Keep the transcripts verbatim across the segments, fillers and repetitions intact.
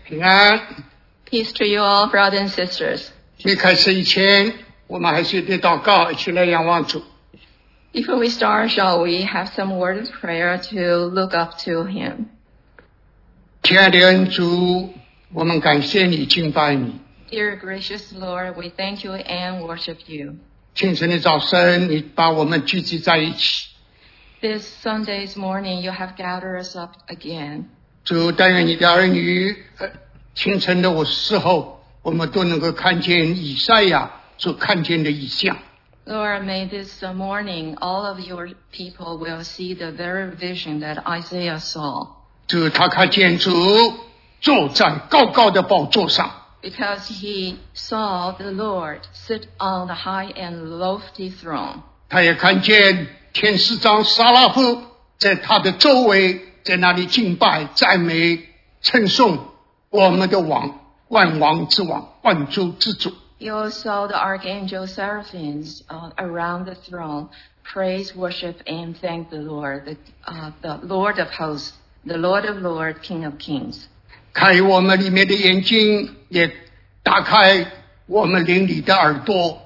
平安。 Peace to you all, brothers and sisters. 没开始以前，我们还是得祷告，一起来仰望主。 Before we start, shall we have some word of prayer to look up to Him? 亲爱的恩主，我们感谢你，敬拜你。 Dear gracious Lord, we thank you and worship you. 清晨的早晨，你把我们聚集在一起。 This Sunday's morning, you have gathered us up again. 主，但愿你的儿女，呃，清晨的我时候，我们都能够看见以赛亚所看见的异象。 Lord, may this morning all of your people will see the very vision that Isaiah saw. 主，他看见主坐在高高的宝座上。 Because he saw the Lord sit on the high and lofty throne. 他也看见天使长撒拉夫在他的周围，在那里敬拜、赞美、称颂我们的王，万王之王，万主之主。 He also saw the archangel seraphims uh, around the throne, praise, worship, and thank the Lord, the, uh, the Lord of hosts, the Lord of lords, King of kings. 开我们里面的眼睛，也打开我们灵里的耳朵。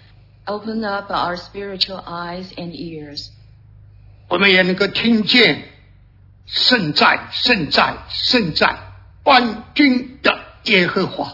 Open up our spiritual eyes and ears. 我们也能够听见圣在、圣在、圣在，万军的耶和华。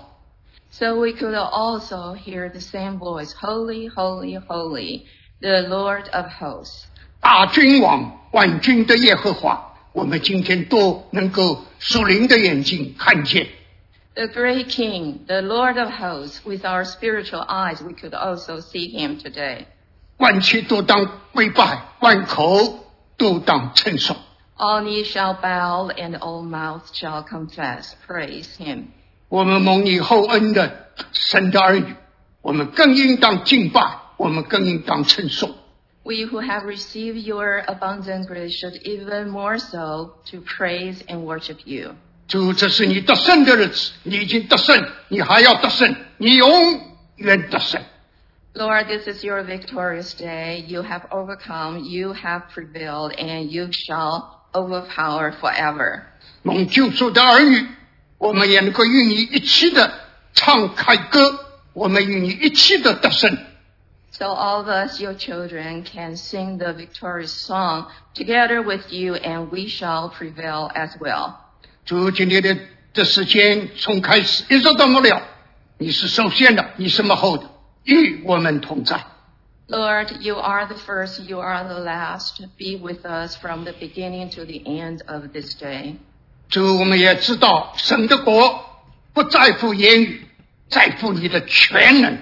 So we could also hear the same voice, Holy, holy, holy, the Lord of hosts. 大君王、万军的耶和华，我们今天都能够属灵的眼睛看见。 The great King, the Lord of hosts, with our spiritual eyes, we could also see him today. 万切都当跪拜，万口都当称颂。 All knees shall bow and all mouths shall confess. Praise him. 我们蒙你厚恩的神的儿女，我们更应当敬拜，我们更应当称颂。 We who have received your abundant grace should even more so to praise and worship you. 主，这是你得胜的日子，你已经得胜，你还要得胜，你永远得胜。 Lord, this is your victorious day. You have overcome, you have prevailed, and you shall overpower forever. 蒙救主的儿女，我们也能够与你一起的唱凯歌，我们与你一起的得胜。 So all of us, your children, can sing the victorious song together with you, and we shall prevail as well. 主，今天的这时间从开始一直到末了，你是首先的，你是幕后的，与我们同在。 Lord, you are the first, you are the last. Be with us from the beginning to the end of this day. 主，我们也知道神的国不在乎言语，在乎你的全能。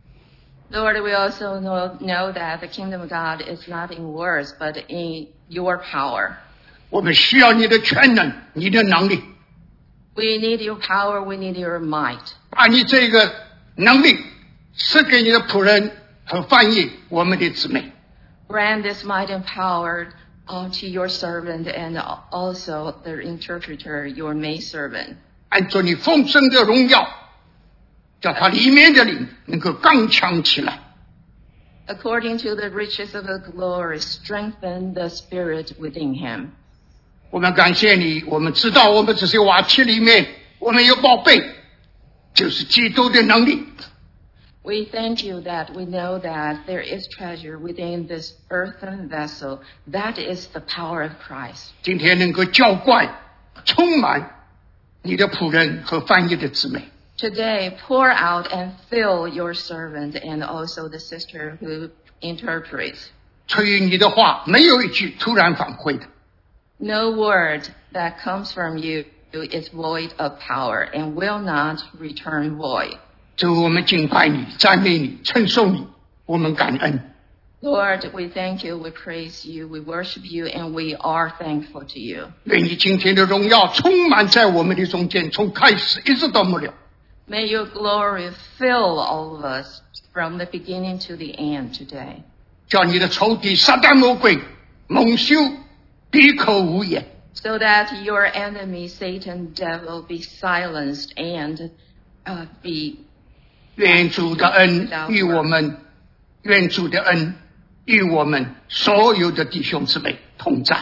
Lord, we also know, know that the kingdom of God is not in words, but in your power. 我们需要你的全能，你的能力， We need your power, we need your might. 把你这个能力赐给你的仆人和翻译我们的姊妹。 Grant this might and power uh, to your servant and also the interpreter, your maidservant. 按照你丰盛的荣耀，叫他里面的灵能够刚强起来。 According to the riches of the glory, strengthen the spirit within him. 我们感谢你，我们知道我们这些瓦器里面，我们有宝贝，就是基督的能力。 We thank you that we know that there is treasure within this earthen vessel. That is the power of Christ. 今天能够浇灌、充满你的仆人和翻译的姊妹。 Today, pour out and fill your servant and also the sister who interprets. 出于你的话，没有一句突然返回的。 No word that comes from you is void of power and will not return void. 主，我们敬拜你，赞美你，称颂你，我们感恩。 Lord, we thank you, we praise you, we worship you, and we are thankful to you. 愿你今天的荣耀充满在我们的中间，从开始一直到末了。 May your glory fill all of us from the beginning to the end today. 叫你的仇敌撒旦魔鬼蒙羞，闭口无言。 So that your enemy, Satan, devil, be silenced and uh, be 愿主的恩与我们，愿主的恩与我们所有的弟兄姊妹同在。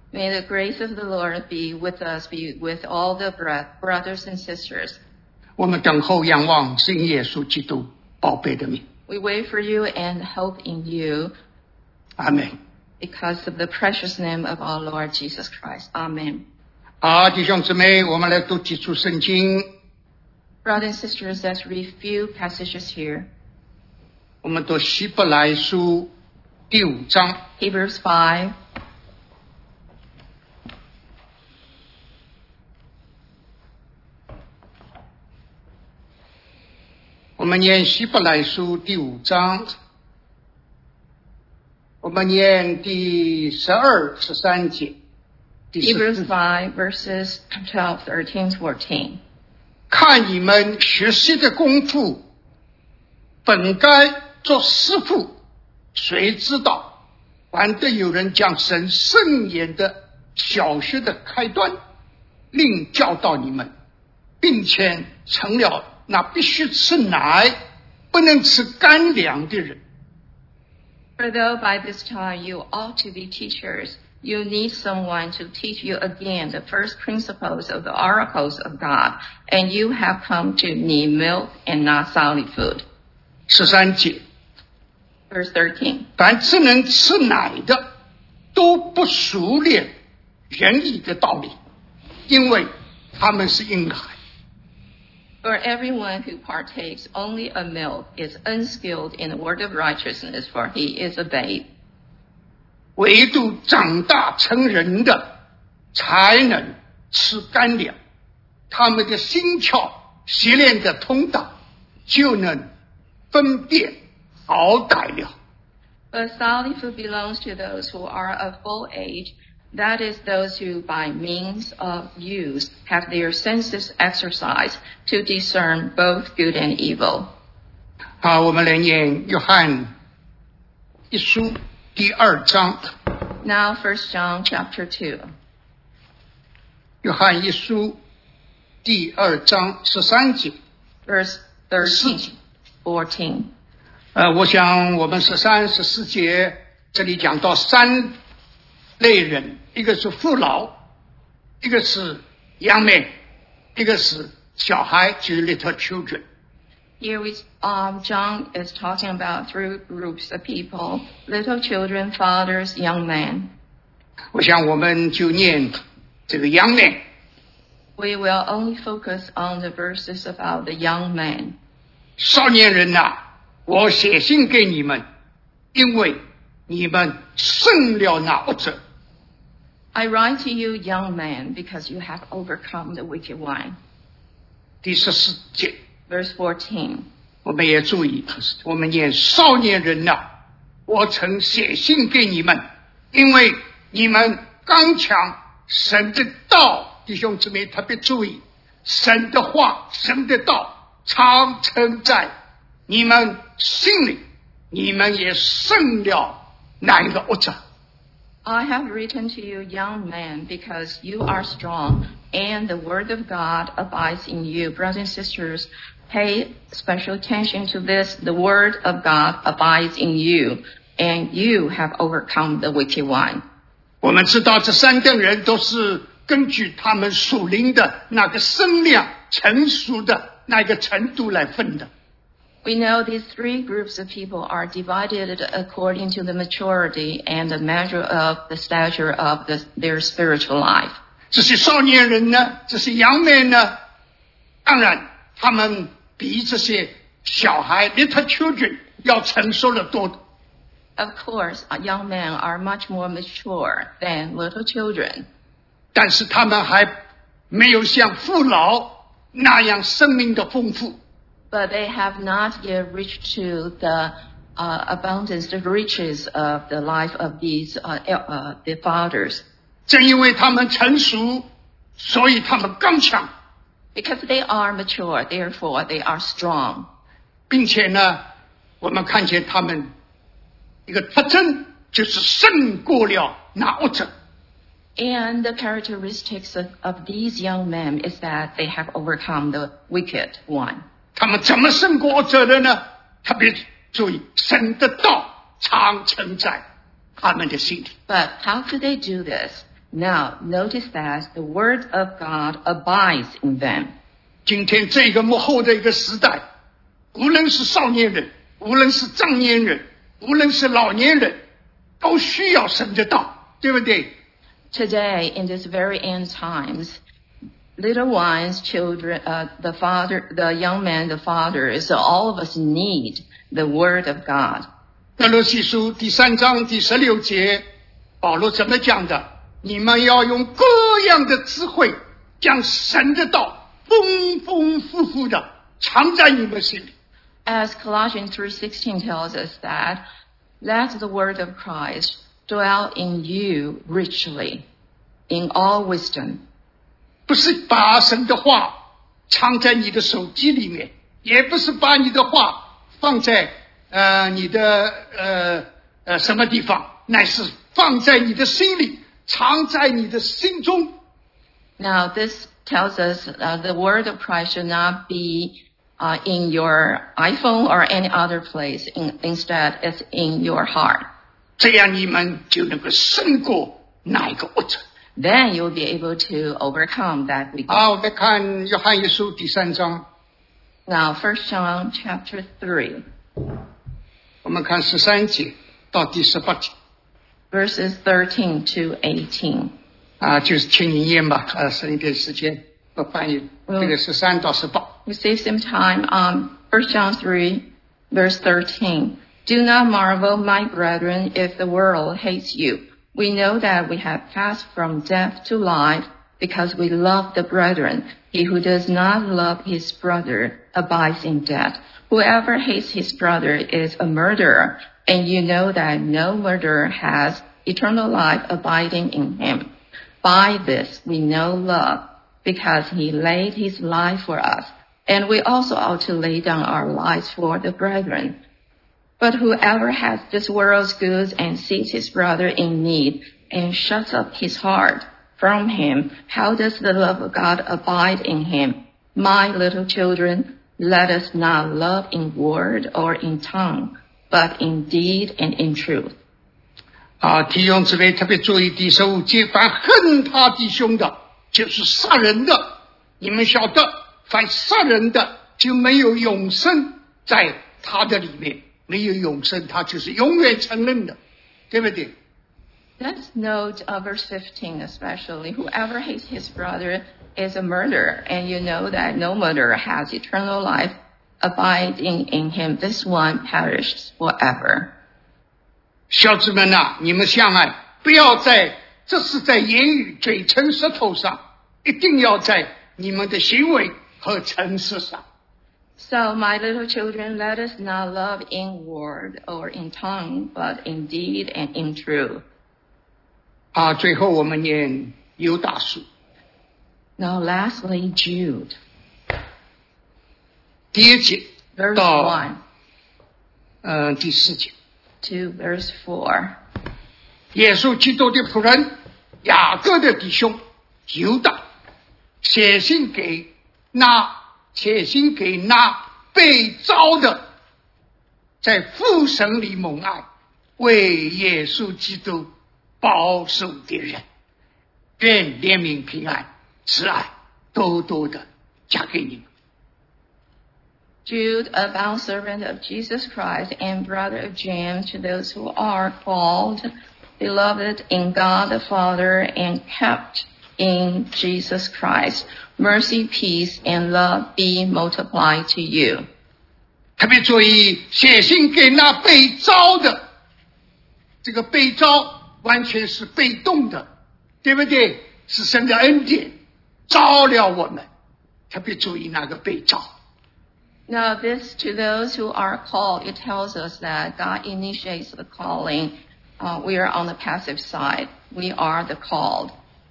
May the grace of the Lord be with us, be with all the brothers and sisters. 我们等候仰望是因耶稣基督宝贝的名。 We wait for you and hope in you. 阿们。 Because of the precious name of our Lord Jesus Christ. Amen. 好，弟兄姊妹，我们来读几处圣经。 Brothers and sisters, let's read few passages here. 我们读希伯来书第五章。 Hebrews five. 我们念希伯来书第五章，我们念第十二、十三节。 Hebrews five verses twelve, thirteen, fourteen. 看你们学习的功夫，本该做师傅，谁知道反得有人将神圣言的小学的开端，另教导你们，并且成了那必须吃奶不能吃干粮的人。 For though by this time you ought to be teachers, you need someone to teach you again the first principles of the oracles of God, and you have come to need milk and not solid food. 十三节 Verse thirteen. 凡只能吃奶的，都不熟练仁义的道理，因为他们是婴孩。 For everyone who partakes only of milk is unskilled in the word of righteousness, for he is a babe. 唯独长大成人的，才能吃干粮。他们的心窍习练的通达，就能分辨好歹了。 But solid food belongs to those who are of full age, that is, those who by means of use have their senses exercised to discern both good and evil. 好，我们来念约翰一书第二章。 Now, First John chapter two. 约翰一书第二章十三节。 Verse thirteen, fourteen. 呃，我想我们十三、十四节这里讲到三类人，一个是父老，一个是young men，一个是小孩，就是 little children。 Here we, um, John is talking about three groups of people: little children, fathers, young men. 我想我们就念这个 young men。 We will only focus on the verses about the young men. 少年人呐、啊，我写信给你们，因为你们胜了那恶者。 I write to you, young men, because you have overcome the wicked one. 第十四节。 Verse fourteen. 我们也注意，我们念少年人呐、啊，我曾写信给你们，因为你们刚强神的道，弟兄姊妹特别注意，神的话，神的道常存在你们心里，你们也胜了那一个恶者。 I have written to you, young men, because you are strong, and the word of God abides in you. Brothers and sisters, pay special attention to this. The word of God abides in you, and you have overcome the wicked one. 我们知道这三等人都是根据他们属灵的那个身量成熟的那个程度来分的。 We know these three groups of people are divided according to the maturity and the measure of the stature of the, their spiritual life. 这些少年人呢，这些young men呢，当然他们比这些小孩 little children 要成熟得多。 Of course, young men are much more mature than little children. 但是他们还没有像父老那样生命的丰富。 But they have not yet reached to the uh, abundance, the riches of the life of these uh, uh, the fathers. 正因为他们成熟，所以他们刚强。 Because they are mature, therefore they are strong. 并且呢，我们看见他们一个特征就是胜过了那恶者。 And the characteristics of, of these young men is that they have overcome the wicked one. 他们怎么胜过恶者的呢？特别注意，神的道常存在他们的心里。 But how could they do this? Now, notice that the word of God abides in them. 今天这个幕后的一个时代，无论是少年人，无论是壮年人，无论是老年人，都需要神的道，对不对？ Today, in this very end times, little ones, children, uh, the father, the young men, the fathers, all of us need the word of God. 歌罗西书第三章第十六节，保罗怎么讲的？你们要用各样的智慧，将神的道丰丰富富的藏在你们心里。 As Colossians three sixteen tells us that, let the word of Christ dwell in you richly, in all wisdom. 不是把神的话藏在你的手机里面，也不是把你的话放在呃你的呃呃什么地方，乃是放在你的心里，藏在你的心中。 Now, this tells us uh, the word of Christ should not be uh, in your iPhone or any other place. In, instead, it's in your heart. 这样你们就能够胜过那一个恶者。 Then you'll be able to overcome that weakness. 好，我们看约翰一书第三章， Now, First John chapter three, 我们看十三节到第十八节。 verses thirteen to eighteen. 啊，就是请你念吧，呃，省一点时间不翻译。 嗯这个十三到十八。 We save some time on First John three, verse thirteen. Do not marvel, my brethren, if the world hates you. We know that we have passed from death to life because we love the brethren. He who does not love his brother abides in death. Whoever hates his brother is a murderer, and you know that no murderer has eternal life abiding in him. By this we know love, because he laid his life for us, and we also ought to lay down our lives for the brethren. But whoever has this world's goods and sees his brother in need and shuts up his heart from him, how does the love of God abide in him? My little children, let us not love in word or in tongue, but in deed and in truth. 啊，弟兄姊妹特别注意第十五节，凡恨他弟兄的，就是杀人的。你们晓得，凡杀人的就没有永生在他的里面，没有永生，他就是永远承认的，对不对？ Let's note uh, verse fifteen especially. Whoever hates his brother is a murderer, and you know that no murderer has eternal life abiding in him. This one perishes forever. 小子们呐、你们相爱，不要在，这是在言语、嘴唇、舌头上，一定要在你们的行为和诚实上。 So, my little children, let us not love in word or in tongue, but in deed and in truth. 啊，最后我们念犹大书 Now, lastly, Jude, 第一节 verse 到 one 呃第四节。 to verse four. 耶稣基督的仆人雅各的弟兄犹大写信给那写信给那被召的在父神里蒙爱为耶稣基督保守的人，愿怜悯平安慈爱多多的加给你们。 Jude, a bondservant of Jesus Christ and brother of James, to those who are called, beloved in God the Father, and kept in Jesus Christ. Mercy, peace, and love be multiplied to you. 特别注意，写信给那被召的，这个被召完全是被动的，对不对？是神的恩典召了我们，特别注意那个被召。 Now, this to those who are called, it tells us that God initiates the calling. Uh, we are on the passive side. We are the called.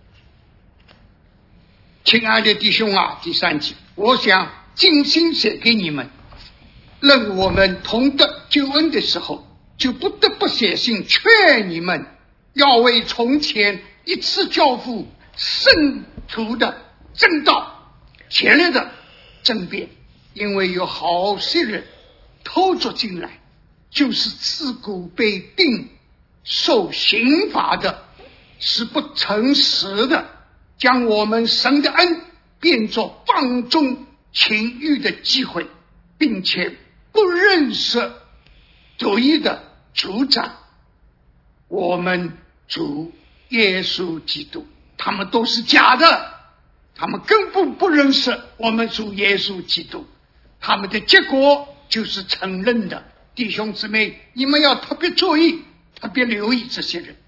亲爱的弟兄啊，第三节，我想尽心写给你们，任我们同得救恩的时候，就不得不写信劝你们，要为从前一次交付圣徒的正道前来的争辩。 因为有好些人偷着进来，就是自古被定受刑罚的， 是不诚实的，将我们神的恩变作放纵情欲的机会，并且不认识独一的主宰我们主耶稣基督。他们都是假的，他们根本不认识我们主耶稣基督，他们的结果就是承认的。弟兄姊妹，你们要特别注意，特别留意这些人。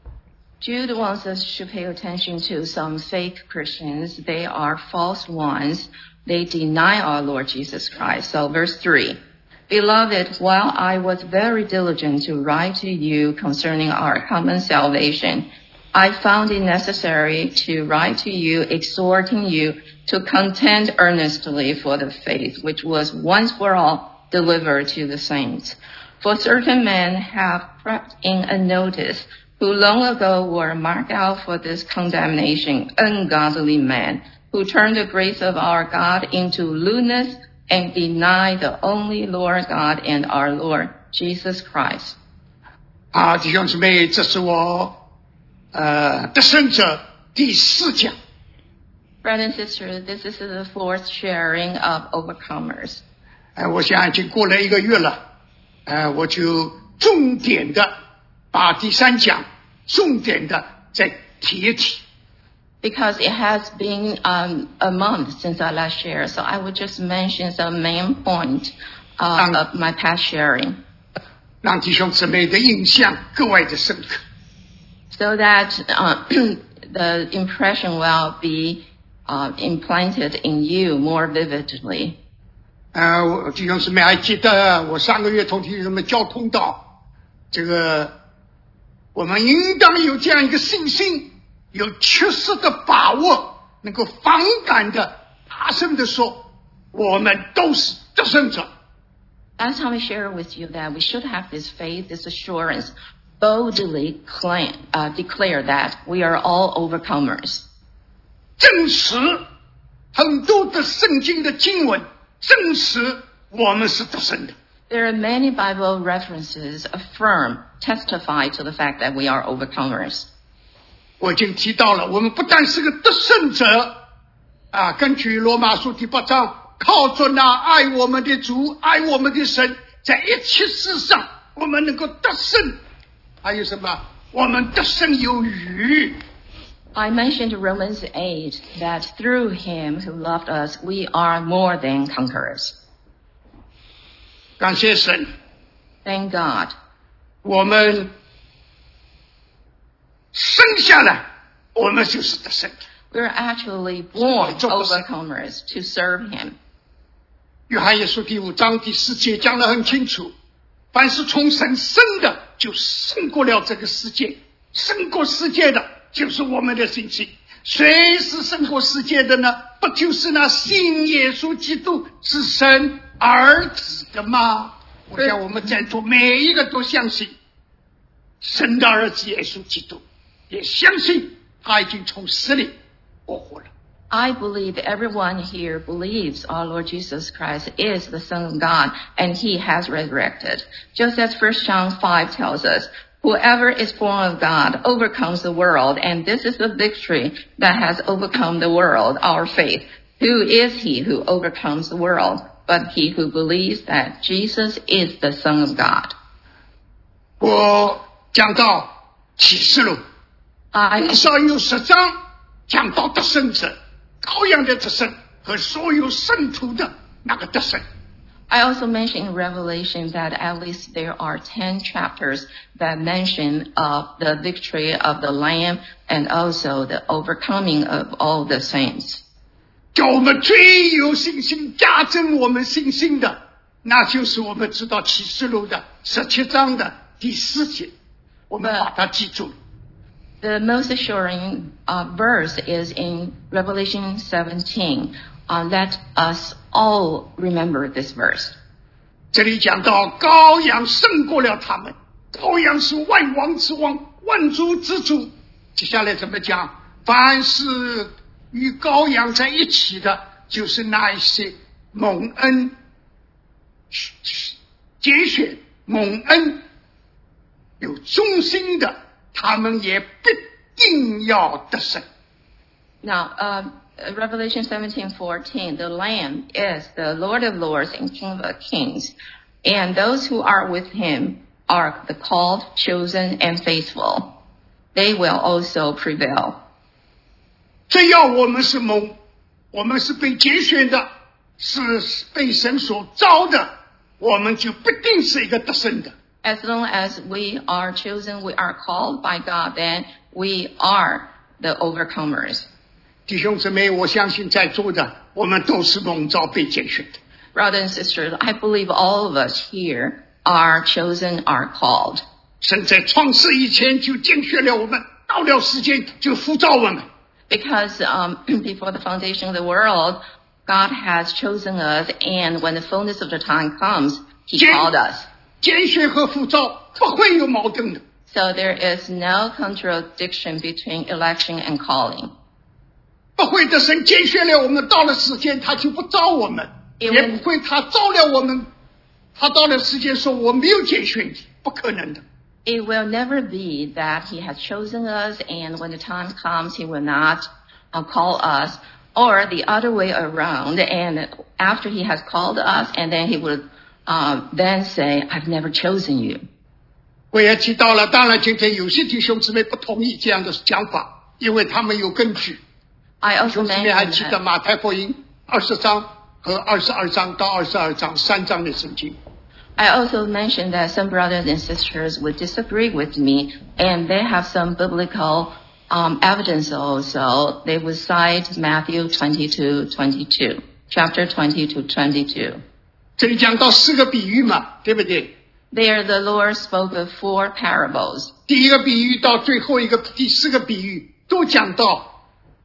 Jude wants us to pay attention to some fake Christians. They are false ones. They deny our Lord Jesus Christ. So verse three, Beloved, while I was very diligent to write to you concerning our common salvation, I found it necessary to write to you, exhorting you to contend earnestly for the faith which was once for all delivered to the saints. For certain men have crept in unnoticed, who long ago were marked out for this condemnation, ungodly men, who turned the grace of our God into lewdness and deny the only Lord God and our Lord Jesus Christ. 啊，弟兄姊妹，这是我呃得胜者第四讲。 Brothers and sisters, this is the fourth sharing of overcomers. 呃，我想已经过了一个月了，呃，我就重点的把第三讲重点的再提一提。 Because it has been um, a month since I last shared, so I would just mention some main point uh, of my past sharing. 让弟兄姊妹的印象格外的深刻。 So that uh, the impression will be uh, implanted in you more vividly. 呃，弟兄姊妹还记得我上个月同弟兄们交通到这个，我们应当有这样一个信心，有确实的把握，能够放胆的大声的说，我们都是得胜者。 Last time I shared with you that we should have this faith, this assurance, boldly claim, uh, declare that we are all overcomers. 证实很多的圣经的经文证实我们是得胜的。 There are many Bible references affirm, testify to the fact that we are overcomers. 我已经提到了，我们不但是个得胜者啊，根据罗马书第八章，靠着那爱我们的主，爱我们的神，在一切事上我们能够得胜。还有什么？我们得胜有余。 I mentioned Romans eight, that through him who loved us, we are more than conquerors. 感谢神。 Thank God. 我们生下来，我们就是得胜的。 We're actually born overcomers to serve him. 约翰一书第五章第四节讲得很清楚，凡是从神生的，就胜过了这个世界，胜过世界的就是我们的信心。谁是胜过世界的呢？不就是那信耶稣基督是神儿子的吗？我想我们在座每一个都相信神的儿子耶稣基督，也相信他已经从死里复活了。 I believe everyone here believes our Lord Jesus Christ is the Son of God and he has resurrected. Just as First John five tells us, whoever is born of God overcomes the world, and this is the victory that has overcome the world, our faith. Who is he who overcomes the world, but he who believes that Jesus is the Son of God? 我讲到启示录，至少有十章讲到得胜者，羔羊的得胜和所有圣徒的那个得胜。 I also mentioned in Revelation that at least there are ten chapters that mention of the victory of the Lamb and also the overcoming of all the saints. 叫我们最有信心加增我们信心的，那就是我们知道启示录的十七章的第四节，我们把它记住了。 The most assuring uh, verse is in Revelation seventeen. Uh, let us all remember this verse. 这里讲到羔羊胜过了他们，羔羊是万王之王，万主之主。接下来怎么讲？凡是与羔羊在一起的，就是那一些蒙恩节选、蒙恩有忠心的，他们也必定要得胜。 Now, uh, Revelation seventeen fourteen, the Lamb is the Lord of Lords and King of Kings, and those who are with him are the called, chosen, and faithful. They will also prevail. 只要我们是蒙，我们是被拣选的，是被神所召的，我们就必定是一个得胜的。 As long as we are chosen, we are called by God, then we are the overcomers. 弟兄姊妹，我相信在座的我们都是蒙召被拣选的。 Brothers and sisters, I believe all of us here are chosen, are called. 神在创世以前就拣选了我们，到了时间就呼召我们。 Because um, before the foundation of the world, God has chosen us, and when the fullness of the time comes, He Jen- called us. 拣选和呼召不会有矛盾的。 So there is no contradiction between election and calling. 不会的，神拣选了我们，到了时间他就不招我们， 因为也不会他招了我们，他到了时间说我没有拣选你，不可能的。 It will never be that He has chosen us, and when the time comes, He will not uh, call us, or the other way around. And after He has called us, and then He would uh, then say, "I've never chosen you." 我也提到了，当然今天有些弟兄姊妹不同意这样的讲法，因为他们有根据。 I 弟 also 兄姊妹还 mentioned 记得 that. 马太福音二十章和二十二章到二十二章三章的圣经。 I also mentioned that some brothers and sisters would disagree with me, and they have some biblical um, evidence also. They would cite Matthew twenty-two twenty-two, chapter twenty to twenty-two. 这里讲到四个比喻嘛，对不对？ There the Lord spoke of four parables. 第一个比喻到最后一个第四个比喻都讲到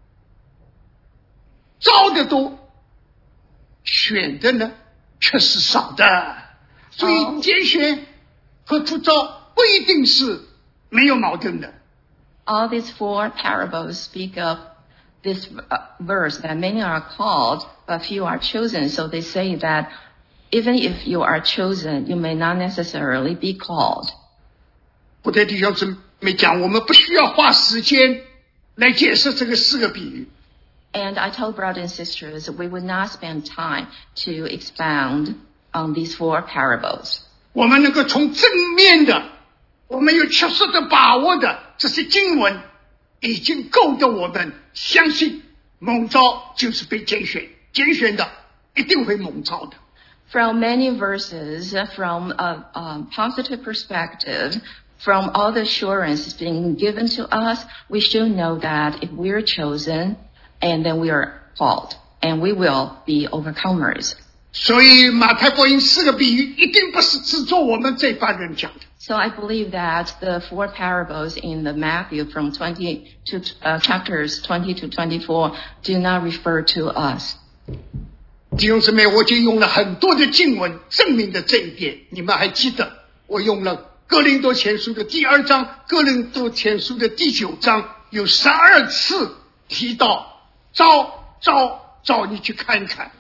招的多，选的呢却是少的。所以拣选和呼召不一定是没有矛盾的。 All these four parables speak of this uh, verse that many are called, but few are chosen. So they say that even if you are chosen, you may not necessarily be called. 我对弟兄姊妹讲，我们不需要花时间来解释这个四个比喻。 And I told brothers and sisters, we would not spend time to expound on these four parables. 我们能够从正面的，我们有确实的把握的这些经文，已经够得我们相信蒙召就是被拣选，拣选的一定会蒙召的。 From many verses, from a, a positive perspective, from all the assurance being given to us, we should know that if we are chosen, and then we are called, and we will be overcomers. 所以马太福音四个比喻一定不是只做我们这班人讲的。 So I believe that the four parables in the Matthew from twenty to uh, chapters twenty to twenty-four do not refer to us. 弟兄姊妹，我就用了很多的经文证明的这一点。你们还记得我用了哥林多前书的第二章、哥林多前书的第九章，有十二次提到招招招，你去看一看。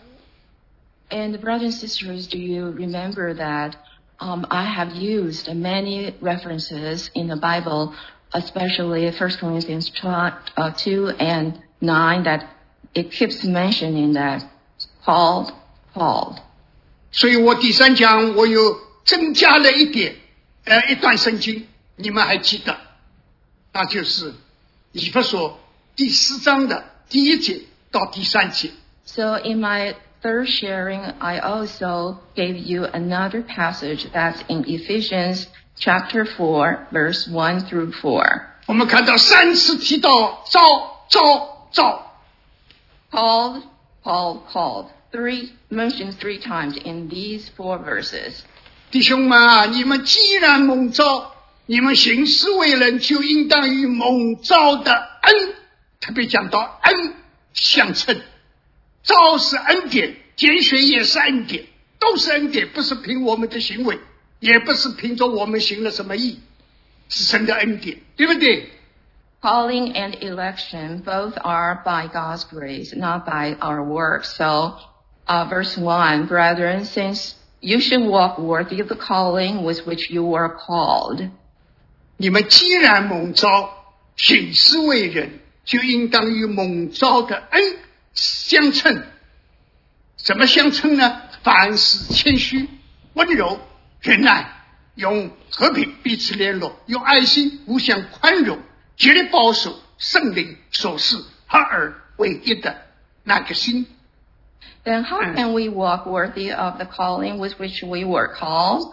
And brothers and sisters, do you remember that um, I have used many references in the Bible, especially First Corinthians two and nine, that it keeps mentioning that called, called. 所以我第三讲我又增加了一点，呃，一段圣经，你们还记得，那就是以弗所第四章的第一节到第三节。 So in my third sharing, I also gave you another passage that's in Ephesians chapter four, verse one through four. 我们看到三次提到召召召， Called, called, called. Three mentioned three times in these four verses. 弟兄们啊，你们既然蒙召，你们行事为人，就应当与蒙召的恩，特别讲到恩相称。召是恩典，拣选也是恩典，都是恩典，不是凭我们的行为，也不是凭着我们行了什么义，是神的恩典，对不对？ Calling and election both are by God's grace, not by our works. So, uh, verse one, brethren, since you should walk worthy of the calling with which you were called. 你们既然蒙召， 行事为人，就应当与蒙召的恩相称。怎么相称呢？凡事谦虚、温柔、忍耐，用和平彼此联络，用爱心互相宽容，竭力保守圣灵所示合而为一的那个心。 Then how can we walk worthy of the calling with which we were called?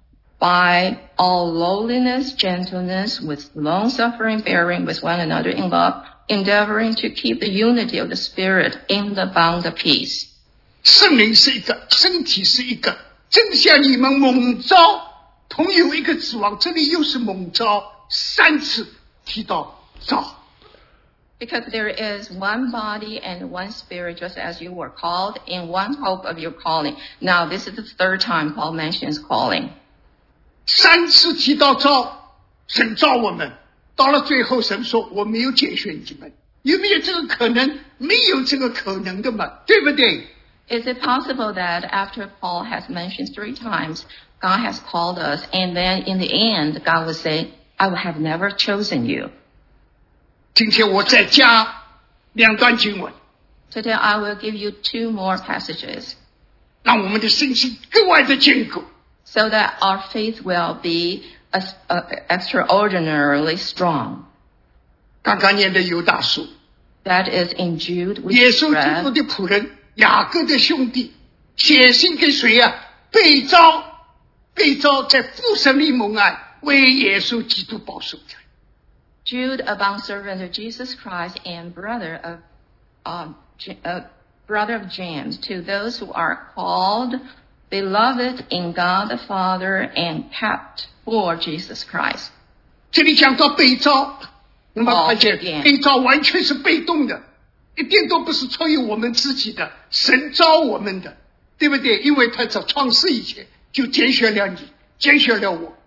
By all lowliness, gentleness, with long-suffering, bearing with one another in love, endeavoring to keep the unity of the Spirit in the bond of peace. 圣灵是一个，身体是一个，正像你们蒙召同有一个指望，这里又是蒙召，三次提到召。 Because there is one body and one spirit, just as you were called, in one hope of your calling. Now, this is the third time Paul mentions calling. 三次提到召，神召我们，到了最后神说我没有拣选你们，有没有这个可能？没有这个可能的嘛，对不对？ Is it possible that after Paul has mentioned three times, God has called us, and then in the end, God will say, I will have never chosen you? 今天我再加两段经文。 Today I will give you two more passages, 让我们的信心格外的坚固。 so that our faith will be as, uh, extraordinarily strong. 刚刚念的犹大书， That is in Jude, we 耶稣基督 read, 的仆人雅各的兄弟写信给谁呀、啊？被召，被召在父神里蒙爱，为耶稣基督保守者。 Jude, a bondservant of Jesus Christ and brother of, uh, J- uh, brother of James, to those who are called, beloved in God the Father, and kept for Jesus Christ. 这里讲到被召，那么发现 Oh, again. 被召完全是被动的，一点都不是出于我们自己的，神召我们的，对不对？因为他在创世以前就拣选了你，拣选了我。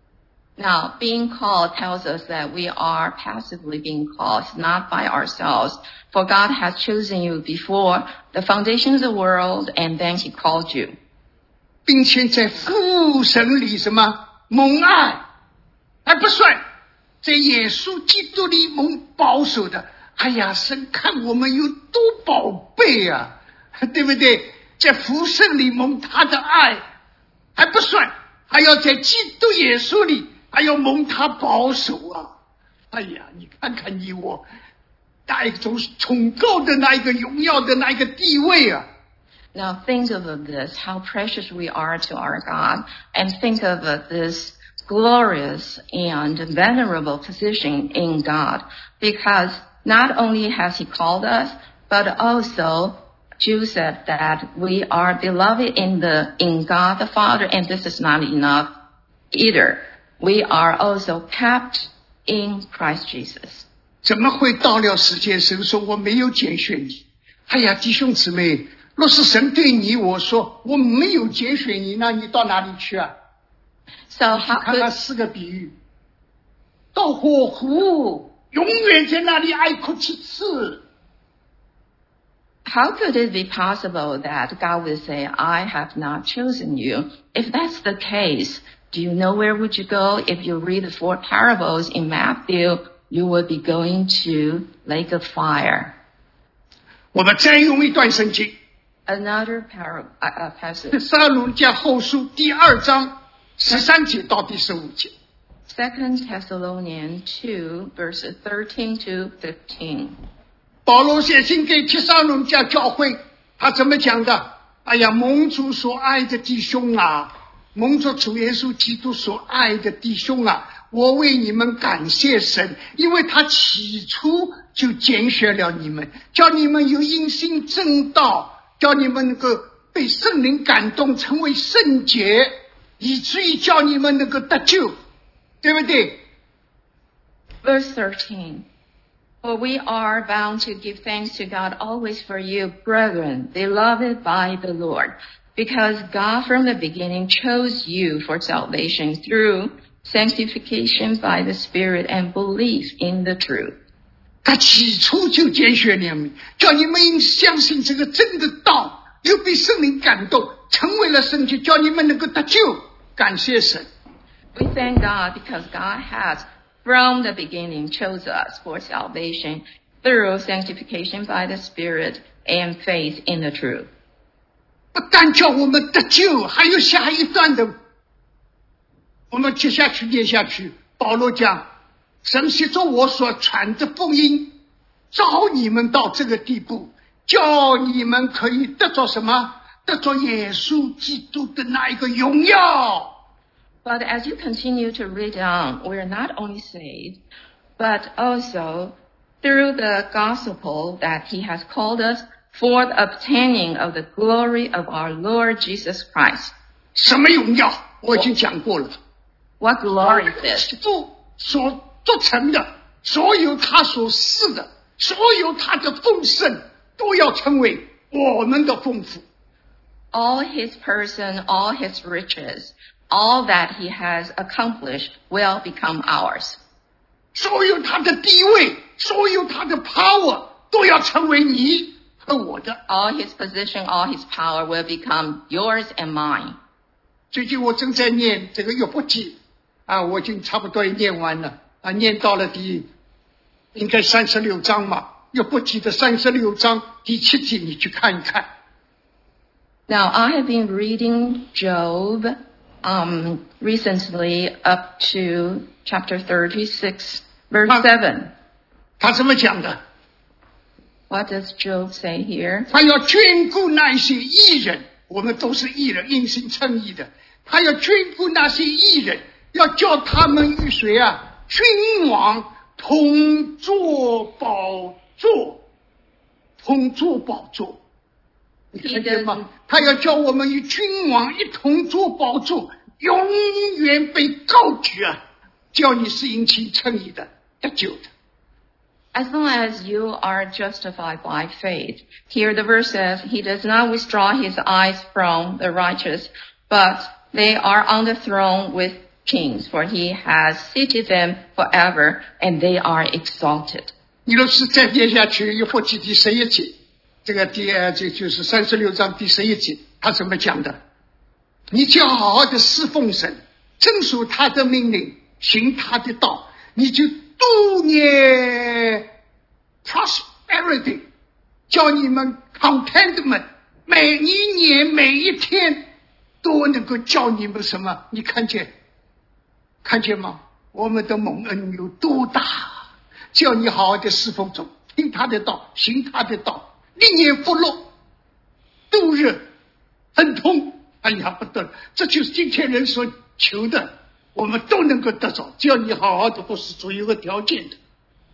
Now, being called tells us that we are passively being called, not by ourselves. For God has chosen you before the foundation of the world, and then He called you. 并且在父神里什么蒙爱，还不算在耶稣基督里蒙保守的。哎呀，神看我们有多宝贝啊，对不对？在父神里蒙他的爱还不算，还要在基督耶稣里还要蒙他保守啊！哎呀，你看看你我那一种崇高的那一个荣耀的那一个地位啊！ Now think of this, how precious we are to our God, and think of this glorious and venerable position in God, because not only has He called us, but also Jude said that we are beloved in the in God the Father, and this is not enough either. We are also kept in Christ Jesus. 怎么会到了时间神说我没有拣选你？哎呀，弟兄姊妹，若是神对你我说我没有拣选你，那你到哪里去啊？ So how 看看 could, 四个比喻，到火湖，永远在那里哀哭七次。 how could it be possible that God will say, I have not chosen you? If that's the case, do you know where would you go? If you read the four parables in Matthew, you would be going to lake of fire. 我们再用一段圣经， Another par- uh, uh, 《 passage, 撒迦利亚后书》第二章十三节到第十五节。 Second Thessalonians two, verses thirteen to fifteen. 保罗写信给帖撒罗尼迦教会，他怎么讲的？哎呀，蒙主所爱的弟兄啊，蒙着主耶稣基督所爱的弟兄啊，我为你们感谢神，因为他起初就拣选了你们，叫你们有因信正道，叫你们能够被圣灵感动，成为圣洁，以至于叫你们能够得救，对不对？ Verse thirteen. For we are bound to give thanks to God always for you, brethren, beloved by the Lord, because God from the beginning chose you for salvation through sanctification by the Spirit and belief in the truth. 他起初就拣选你们，叫你们因相信这个真的道，又被圣灵感动，成为了圣洁，叫你们能够得救。感谢神。 We thank God because God has from the beginning chose us for salvation through sanctification by the Spirit and faith in the truth. 不但叫我们得救，还有下一段的，我们接下去念下去，保罗讲，神藉着我所传的福音，召你们到这个地步，叫你们可以得着什么？得着耶稣基督的那一个荣耀。 But as you continue to read on, we are not only saved, but also through the gospel that he has called us for the obtaining of the glory of our Lord Jesus Christ. 什么荣耀？我已经讲过了。 What glory is this? 父所做成的，所有他所示的，所有他的丰盛，都要成为我们的丰富。 All his person, all his riches, all that he has accomplished will become ours. 所有他的地位，所有他的 power 都要成为你和我的。 All his position, all his power will become yours and mine. 最近我正在念这个约伯记啊，我已经差不多也念完了啊，念到了第应该三十六章嘛，约伯记的三十六章第七节，你去看一看。 Now, I have been reading Job um, recently up to chapter thirty-six, verse seven. 他怎么讲的？ What does Job say here? 他要眷顾那些义人，我们都是义人，因信称义的。他要眷顾那些义人，要叫他们与谁啊？君王同坐宝座，同坐宝座。你看见吗？他要叫我们与君王一同坐宝座，永远被高举啊！叫你是因信称义的，得救的。 As long as you are justified by faith. Here the verse says, he does not withdraw his eyes from the righteous, but they are on the throne with kings, for he has seated them forever, and they are exalted. 你若是再念下去，约伯记第十一节，这个第二这就是三十六章第十一节，他怎么讲的？你就好好的侍奉神，遵守他的命令，行他的道，你就度念 prosperity， 叫你们 contentment， 每一年每一天都能够叫你们什么？你看见看见吗？我们的蒙恩有多大？叫你好好的侍奉主，听他的道，行他的道，历年福乐，度日很痛。哎呀，不得了，这就是今天人所求的，我们都能够得着，只要你好好的服侍主，有个条件的。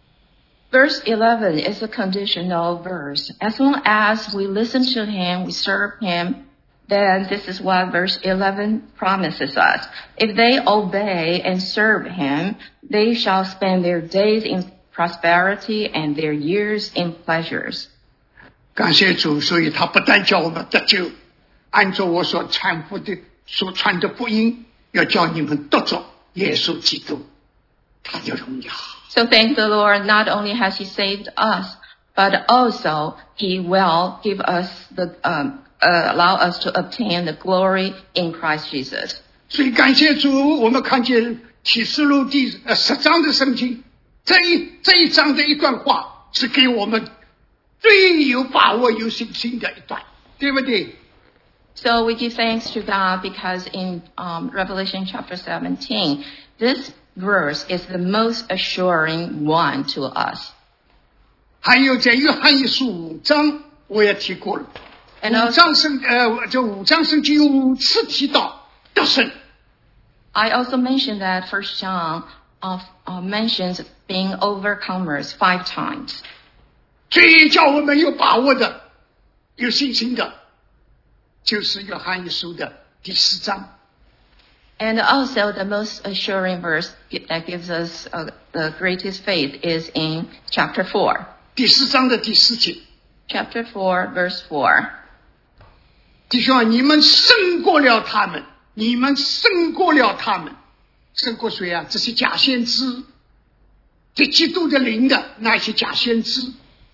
Verse eleven is a conditional verse. As long as we listen to him, we serve him, then this is what verse eleven promises us. If they obey and serve him, they shall spend their days in prosperity and their years in pleasures. 感谢主，所以他不但叫我们得救，按照我所传福的所传的福音，要叫你们得着耶稣基督他的荣耀。 So thank the Lord, not only has he saved us, but also he will give us the, um, uh, allow us to obtain the glory in Christ Jesus. 所以感谢主，我们看见启示录第呃十章的圣经，这一这一章的一段话是给我们最有把握、有信心的一段，对不对？ So we give thanks to God because in um, Revelation chapter seventeen, this verse is the most assuring one to us. 还有在约翰一书五章，我也提过了。五章圣呃，这五章圣经有五次提到得胜。 I also mentioned that First John uh, uh, mentions being overcomers five times. 最叫我们有把握的、有信心的，就是约翰一书的第四章。 And also the most assuring verse that gives us uh, the greatest faith is in chapter four. 第四章的第四节。 Chapter four, verse four. 弟兄啊，你们胜过了他们，你们胜过了他们，胜过谁啊？这些假先知，这基督的灵的那些假先知。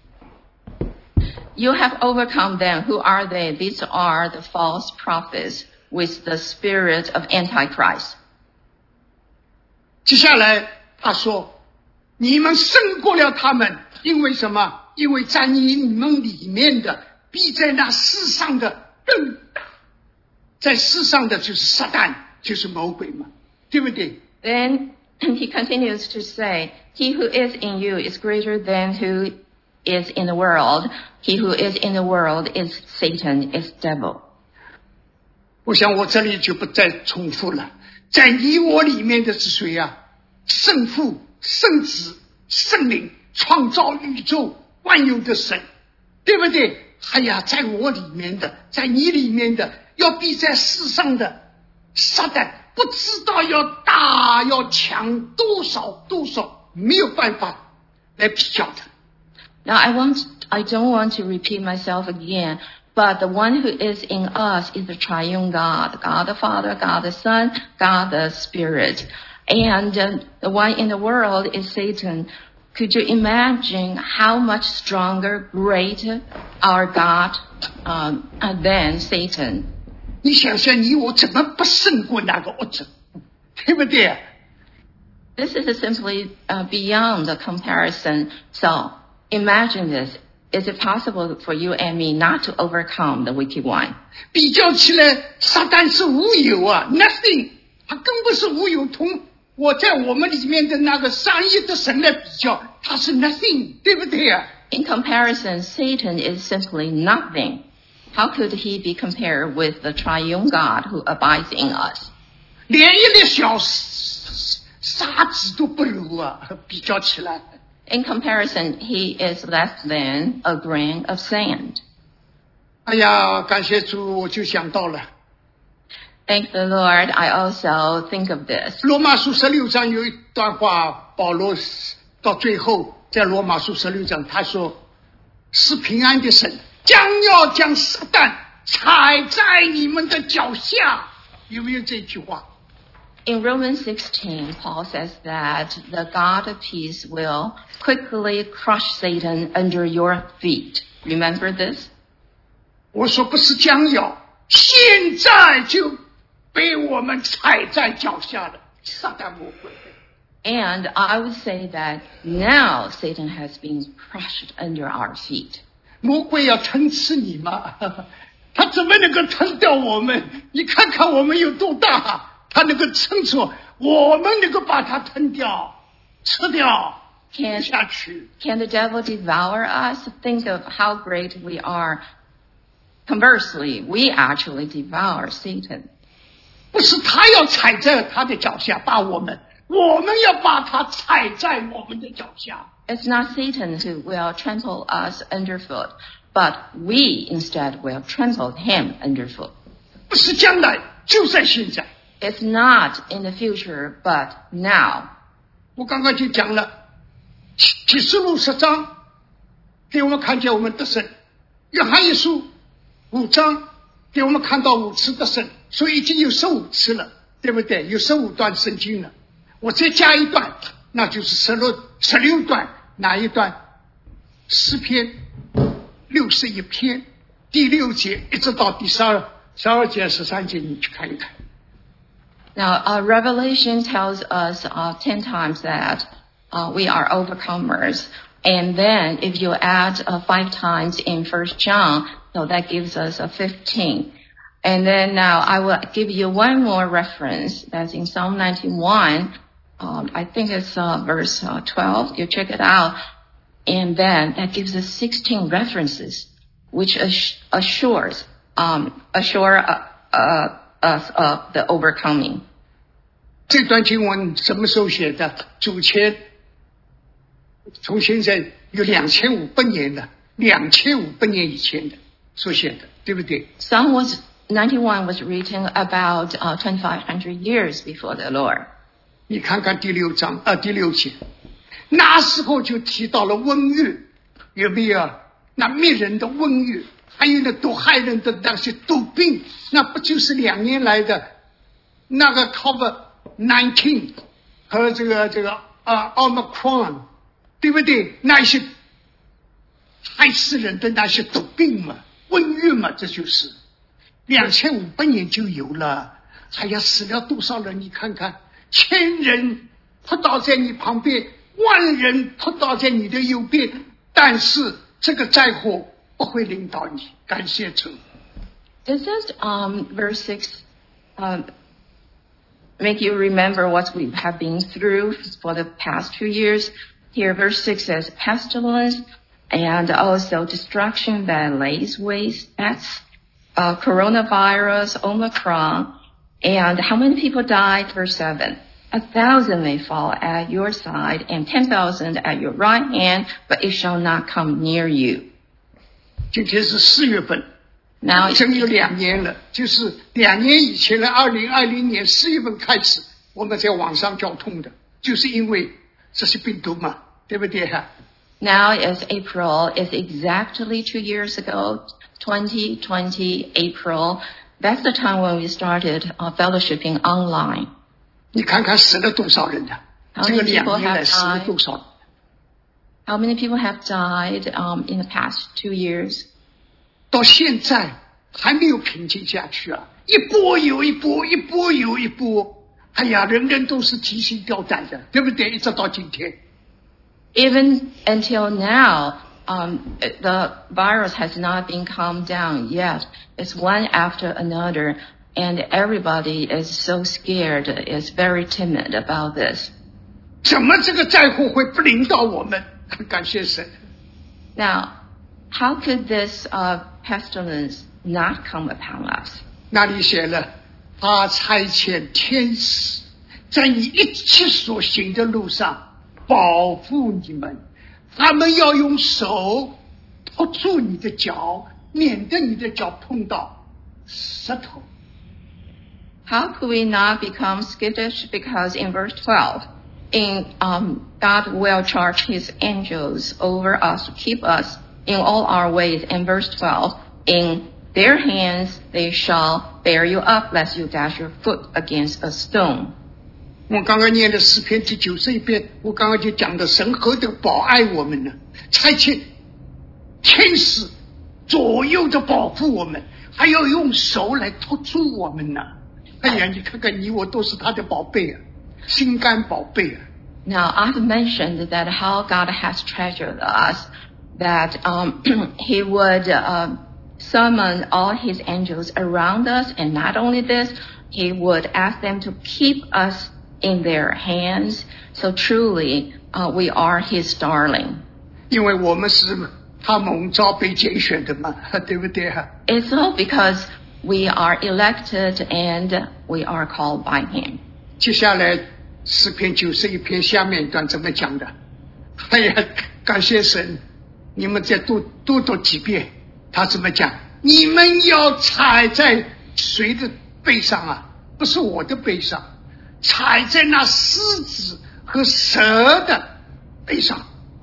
You have overcome them. Who are they? These are the false prophets with the spirit of Antichrist. 接下来他说你们胜过了他们，因为什么？因为在你你们里面的比在那世上的更大，在世上的就是撒旦，就是魔鬼嘛，对不对？ Then he continues to say, he who is in you is greater than who is in the world. He who is in the world is Satan, is devil. 我想我这里就不再重复了。在你我里面的是谁啊？圣父、圣子、圣灵，创造宇宙万有的神，对不对？哎呀，在我里面的，在你里面的，要比在世上的撒旦不知道要大要强多少多少，没有办法来比较的。 Now I want, I don't want to repeat myself again, but the one who is in us is the triune God, God the Father, God the Son, God the Spirit. And um, the one in the world is Satan. Could you imagine how much stronger, greater our God um, than Satan? 你想想你我怎么不胜过那个恶者，对不对？ This is simply uh, beyond the comparison. So imagine this. Is it possible for you and me not to overcome the wicked one? 比较起来，撒旦是无有啊 ，nothing， 他更不是无有。同我在我们里面的那个三一的神来比较，他是 nothing， 对不对啊？ In comparison, Satan is simply nothing. How could he be compared with the triune God who abides in us? 连一粒小沙子都不如啊，比较起来。 In comparison, he is less than a grain of sand. 哎呀，感谢主，我就想到了。 Thank the Lord, I also think of this. 罗马书十六章有一段话，保罗到最后在罗马书十六章他说：“是平安的神将要将撒旦踩在你们的脚下。”有没有这句话？ In Romans sixteen, Paul says that the God of peace will quickly crush Satan under your feet. Remember this? 我说不是将要，现在就被我们踩在脚下了，撒旦魔鬼。 And I would say that now Satan has been crushed under our feet. 魔鬼要吞吃你吗？他怎么能够吞掉我们？你看看我们有多大，他能够撑住，我们能够把它吞掉、吃掉、吃下去。 Can the devil devour us? Think of how great we are. Conversely, we actually devour Satan. 不是他要踩在他的脚下把我们，我们要把他踩在我们的脚下。 It's not Satan who will trample us underfoot, but we instead will trample him underfoot. 不是将来，就在现在。 It's not in the future, but now. 我刚刚就讲了，启示录十章给我们看见我们得胜，约翰一书五章给我们看到五次得胜，所以已经有十五次了，对不对？有十五段圣经了。我再加一段，那就是十六十六段，哪一段？诗篇六十一篇第六节一直到第十二十二节十三节，你去看一看。 Now, uh, Revelation tells us uh, ten times that uh, we are overcomers. And then if you add uh, five times in First John, so that gives us a fifteen. And then now I will give you one more reference. That's in Psalm ninety-one. Um, I think it's uh, verse uh, twelve. You check it out. And then that gives us sixteen references, which ass- assures, um, assure uh, uh, us of the overcoming. 这段经文什么时候写的？主前从现在有两千五百年的，两千五百年以前的所写的，对不对？ Psalm was ninety-one was written about uh, twenty-five hundred years before the Lord. 你看看第六章啊，第六节，那时候就提到了瘟疫，有没有？那灭人的瘟疫，还有那毒害人的那些毒病，那不就是两年来的那个 COVID 十九 和这个这个啊 Omicron， 对不对？那些害死人的那些毒病嘛，瘟疫嘛，这就是两千五百年就有了，还要死了多少人？你看看。千人扑倒在你旁边，万人扑倒在你的右边，但是这个灾祸不会临到你。感谢主。 This is um, verse six. Um, make you remember what we have been through for the past few years. Here, verse six says, pestilence and also destruction that lays waste. That's uh, coronavirus, Omicron. And how many people died? Verse seven. A thousand may fall at your side and ten thousand at your right hand, but it shall not come near you. 今天是四月份。 Now 整有两年了，就是两年以前的二零二零年四月份开始，我们在网上交通的，就是因为这些病毒嘛，对不对哈 Now is April. It's exactly two years ago, twenty twenty April. That's the time when we started uh, fellowshipping online. 你看看死了多少人呢、啊？ How 这个 many 两 people 年来 have 死了 died? 多少人？ How many people have died um, in the past two years? 到现在还没有平静下去啊！一波有一波，一波有一波。哎呀，人人都是提心吊胆的，对不对？一直到今天。 Even until now, um, the virus has not been calmed down yet. It's one after another, and everybody is so scared, is very timid about this. 怎么这个灾祸会不临到我们？感谢神。 Now, how could this uh, pestilence not come upon us? 那里写了，他差遣天使在你一切所行的路上保护你们，他们要用手托住你的脚，免得你的脚碰到石头。 How could we not become skittish? Because in verse twelve, in um, God will charge His angels over us to keep us in all our ways. In verse twelve, in their hands they shall bear you up, lest you dash your foot against a stone. 我刚刚念的诗篇第九十一篇，我刚刚就讲的神何等保爱我们呢？差遣天使左右的保护我们，还要用手来托住我们呢。哎呀，你看看你我都是他的宝贝啊，心肝宝贝啊。 Now, I've mentioned that how God has treasured us, that um, He would uh, summon all His angels around us, and not only this, He would ask them to keep us in their hands. So truly, uh, we are His darling. 因为我们是他蒙召被拣选的嘛，对不对哈？ It's all because we are elected and we are called by Him. 接下来诗篇九十一篇下面一段怎么讲的？哎呀，感谢神！你们再多多读几遍，他怎么讲？你们要踩在谁的背上啊？不是我的背上，踩在那狮子和蛇的背上。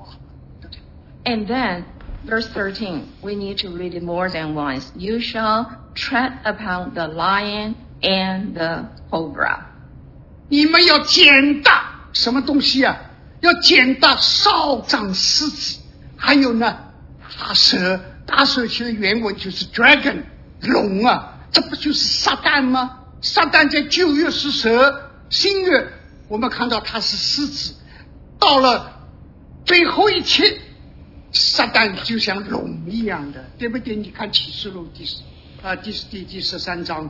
And then, verse thirteen, we need to read it more than once. You shall tread upon the lion and the cobra. 你们要践踏什么东西啊？要践踏少长狮子，还有呢，大蛇。大蛇其实原文就是 dragon 龙啊，这不就是撒旦吗？撒旦在旧约是蛇，新约我们看到他是狮子，到了最后一切，撒旦就像龙一样的，对不对？你看启示录第十啊第第第十三章。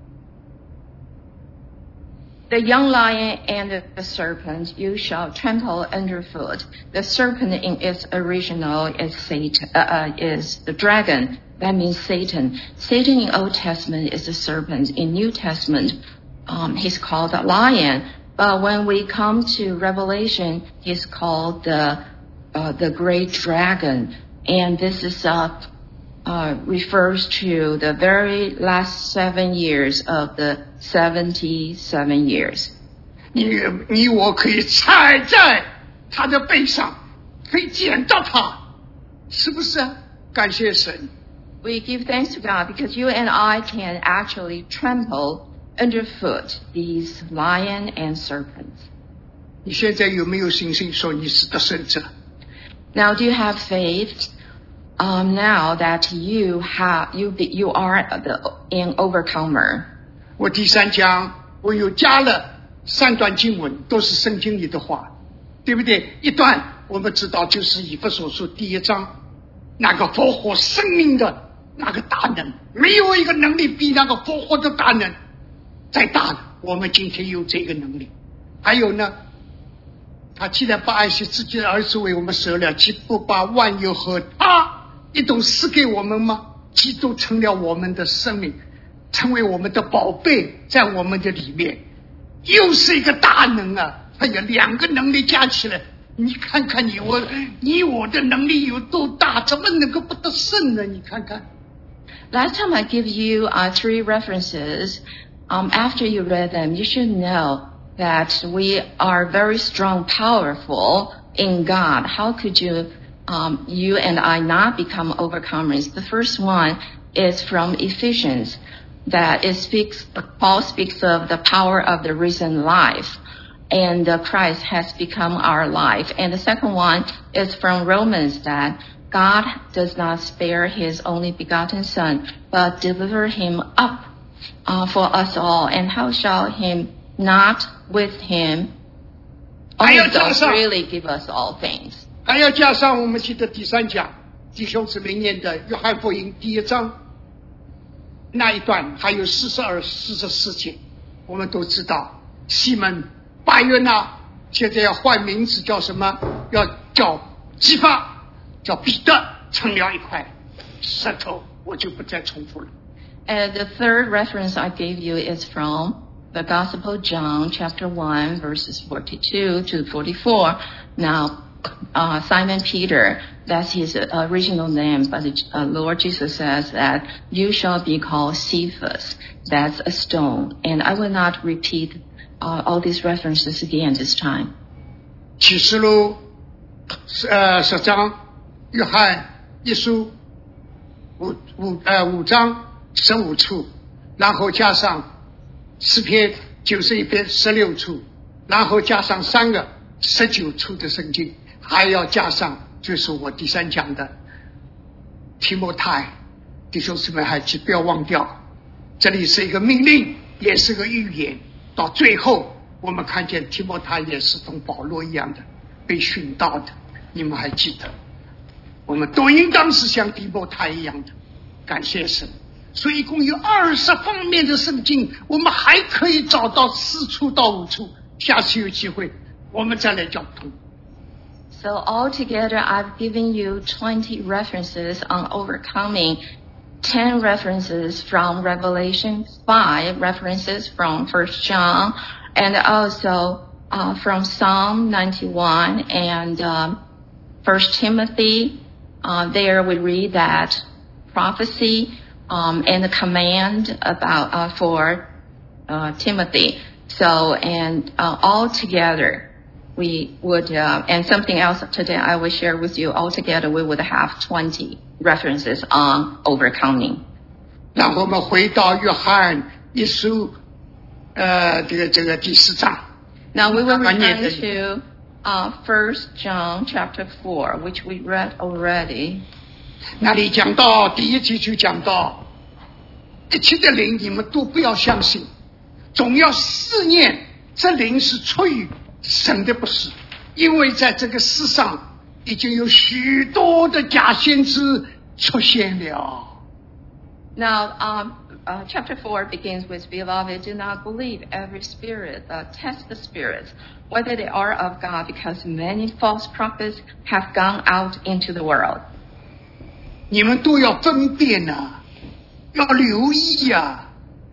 The young lion and the serpent you shall trample underfoot. The serpent in its original is Satan, uh, uh, is the dragon. That means Satan. Satan in Old Testament is the serpent. In New Testament, um, he's called the lion. But when we come to Revelation, he's called the uh, the great dragon. And this is uh, uh, refers to the very last seven years of the seventy-seven years. 你你我可以踩在他的背上，可以捡到他，是不是啊？感谢神。 We give thanks to God because you and I can actually trample underfoot these lion and serpents. 你现在有没有信心说你是得胜者？ Now, do you have faith um, now that you have you be, you are the, an overcomer? 我第三讲我又加了三段经文都是圣经里的话，对不对？一段我们知道就是以弗所书第一章，那个复活生命的那个大能，没有一个能力比那个复活的大能再大的。我们今天有这个能力。还有呢，他既然把爱惜自己的儿子为我们舍了，岂不把万有和他一同赐给我们吗？基督成了我们的生命，成为我们的宝贝，在我们的里面，又是一个大能啊！哎呀，两个能力加起来，你看看你我你我的能力有多大，怎么能够不得胜呢？你看看。 Last time I give you uh, three references. Um, after you read them, you should know that we are very strong, powerful in God. How could you, um, you and I not become overcomers? The first one is from Ephesians, that it speaks, Paul speaks of the power of the risen life, and uh, Christ has become our life. And the second one is from Romans, that God does not spare his only begotten Son, but deliver him up uh, for us all. And how shall him not with him also really give us all things? 还要加上我们记得第三讲弟兄姊妹念的约翰福音第一章那一段，还有四十二、四十四节，我们都知道西门巴约纳现在要换名字，叫什么？要叫基法，叫彼得，成了一块石头，我就不再重复了。 And the third reference I gave you is from the Gospel of John, chapter one, verses forty-two to forty-four. Now, uh, Simon Peter, that's his original name, but the uh, Lord Jesus says that you shall be called Cephas. That's a stone. And I will not repeat uh, all these references again this time. 启示录呃十章，约翰一书五五呃五章十五处，然后加上诗篇九十一篇十六处，然后加上三个十九处的圣经，还要加上就是我第三讲的提摩太，弟兄姊妹还记不要忘掉，这里是一个命令，也是个预言。到最后我们看见提摩太也是同保罗一样的被训导的，你们还记得？我们都应当是像提摩太一样的，感谢神。所以一共有二十方面的圣经，我们还可以找到四处到五处，下次有机会我们再来交通。 So altogether, I've given you twenty references on overcoming, ten references from Revelation, five references from First John, and also uh, from Psalm ninety-one and um, First Timothy. Uh, there we read that prophecy um, and the command about uh, for uh, Timothy. So, and uh, all together, we would, uh, and something else today I will share with you, altogether we would have twenty references on overcoming. 然后我们回到约翰一书，呃，这个这个第四章。 Now we will return to uh, First John chapter four, which we read already. 那里讲到第一节就讲到，一切的灵你们都不要相信，总要试验这灵是出于神的，不是，因为在这个世上已经有许多的假先知出现了。 Now, um, uh, chapter four begins with, Beloved, do not believe every spirit, but test the spirits, whether they are of God, because many false prophets have gone out into the world. 你们都要分辨啊，要留意啊。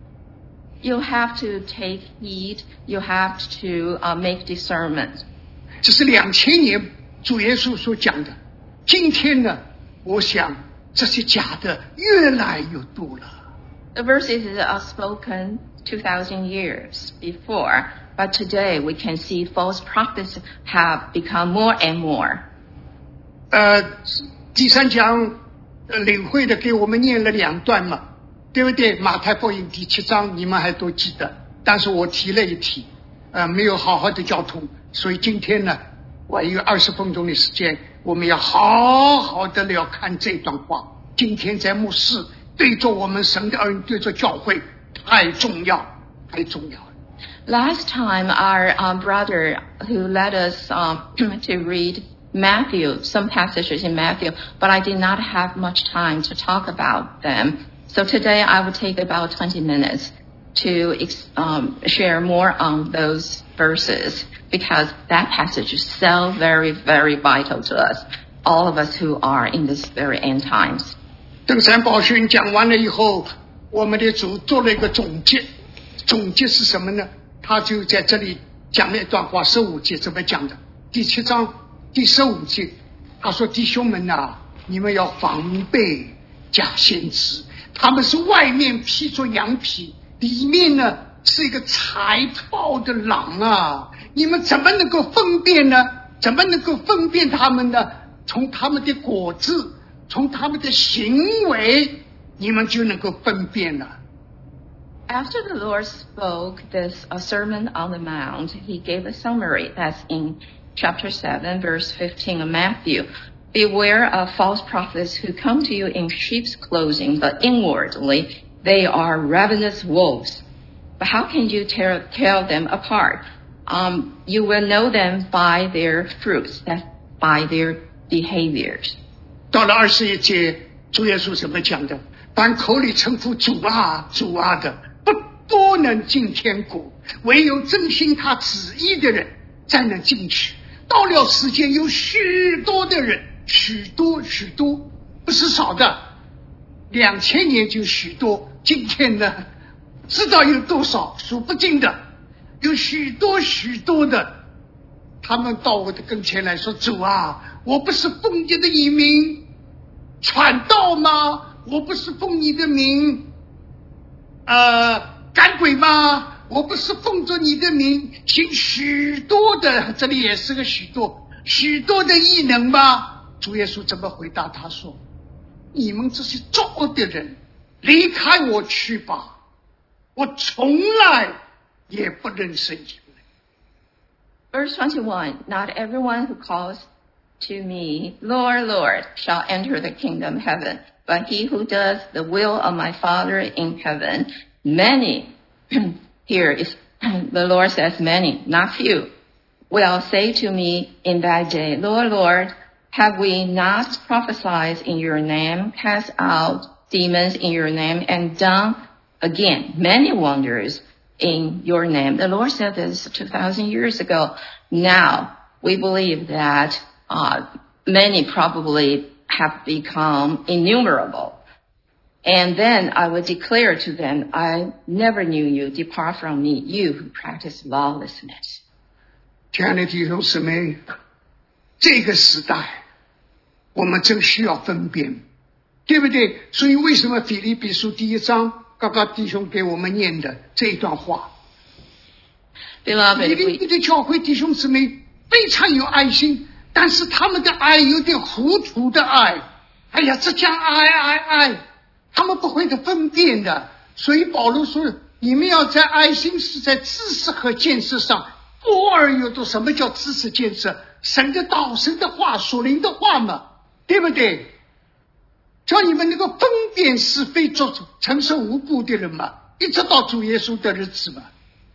You have to take heed. You have to uh, make discernment. 这是两千年主耶稣所讲的。今天呢，我想这些假的越来越多了。 The verses are spoken two thousand years before, but today we can see false prophets have become more and more. 呃，第三讲呃领会的给我们念了两段嘛。对不对？马太福音第七章你们还都记得，但是我提了一提，呃，没有好好的交通，所以今天呢，我有二十分钟的时间，我们要好好的要看这段话。今天在牧师对着我们神的儿女，对着教会，太重要，太重要了。 Last time, our um, brother who led us um, to read Matthew, some passages in Matthew, but I did not have much time to talk about them. So today I will take about twenty minutes to um, share more on those verses, because that passage is so very, very vital to us, all of us who are in this very end times. 登山宝训讲完了以后，我们的主做了一个总结，总结是什么呢？他就在这里讲了一段话，十五节怎么讲的？第七章第十五节，他说：“弟兄们啊，你们要防备假先知，他们是外面披着羊皮，里面呢是一个财暴的狼啊！你们怎么能够分辨呢？怎么能够分辨他们呢？从他们的果子，从他们的行为，你们就能够分辨了。” After the Lord spoke this a sermon on the mount, he gave a summary that's in chapter seven, verse fifteen of Matthew. Beware of false prophets who come to you in sheep's clothing, but inwardly they are ravenous wolves. But how can you tell, tell them apart? Um, you will know them by their fruits, that's by their behaviors. 到了二十一节，主耶稣怎么讲的？但口里称呼主啊主啊的，不不能进天国，唯有遵行他旨意的人才能进去。到了时间，有许多的人，许多许多，不是少的，两千年就许多，今天呢，知道有多少，数不尽的，有许多许多的，他们到我的跟前来说：“主啊，我不是奉你的以名传道吗？我不是奉你的名呃赶鬼吗？我不是奉着你的名行许多的，这里也是个许多许多的异能吗？”主耶稣怎么回答他说：“你们这些作恶的人，离开我去吧，我从来也不认识你们。” Verse twenty-one, Not everyone who calls to me, Lord, Lord, shall enter the kingdom of heaven, but he who does the will of my Father in heaven. Many, here is the Lord says many, not few, will say to me in that day, Lord, Lord, have we not prophesied in your name, cast out demons in your name, and done again many wonders in your name? The Lord said this two thousand years ago. Now, we believe that uh, many probably have become innumerable. And then I would declare to them, I never knew you. Depart from me, you who practice lawlessness. 亲爱的弟兄姊妹，这个时代我们真需要分辨，对不对？所以为什么腓立比书第一章刚刚弟兄给我们念的这一段话， Beloved, 腓立比的教会弟兄姊妹非常有爱心，但是他们的爱有点糊涂的爱，哎呀，这叫爱爱爱，他们不会的分辨的。所以保罗说，你们要在爱心是在知识和见识上多而有多。什么叫知识见识？神的道，神的话，属灵的话嘛，对不对？叫你们能够分辨是非，做承受无辜的人嘛，一直到主耶稣的日子嘛。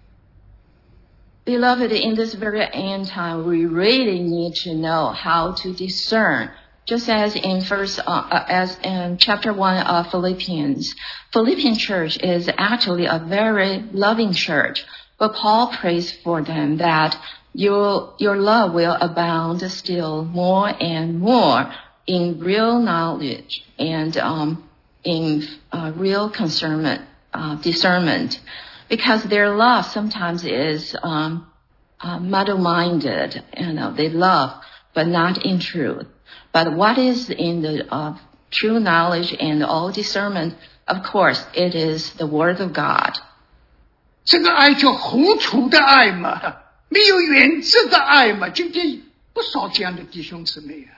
Beloved, in this very end time, we really need to know how to discern. Just as in first, uh, as in chapter one of Philippians, Philippian church is actually a very loving church, but Paul prays for them that your your love will abound still more and more in real knowledge and um, in uh, real concernment, uh, discernment. Because their love sometimes is um, uh, muddle-minded. You know, they love, but not in truth. But what is in the uh, true knowledge and all discernment? Of course, it is the Word of God. 这个爱叫糊涂的爱嘛，没有原则的爱嘛。今天不少这样的弟兄姊妹啊。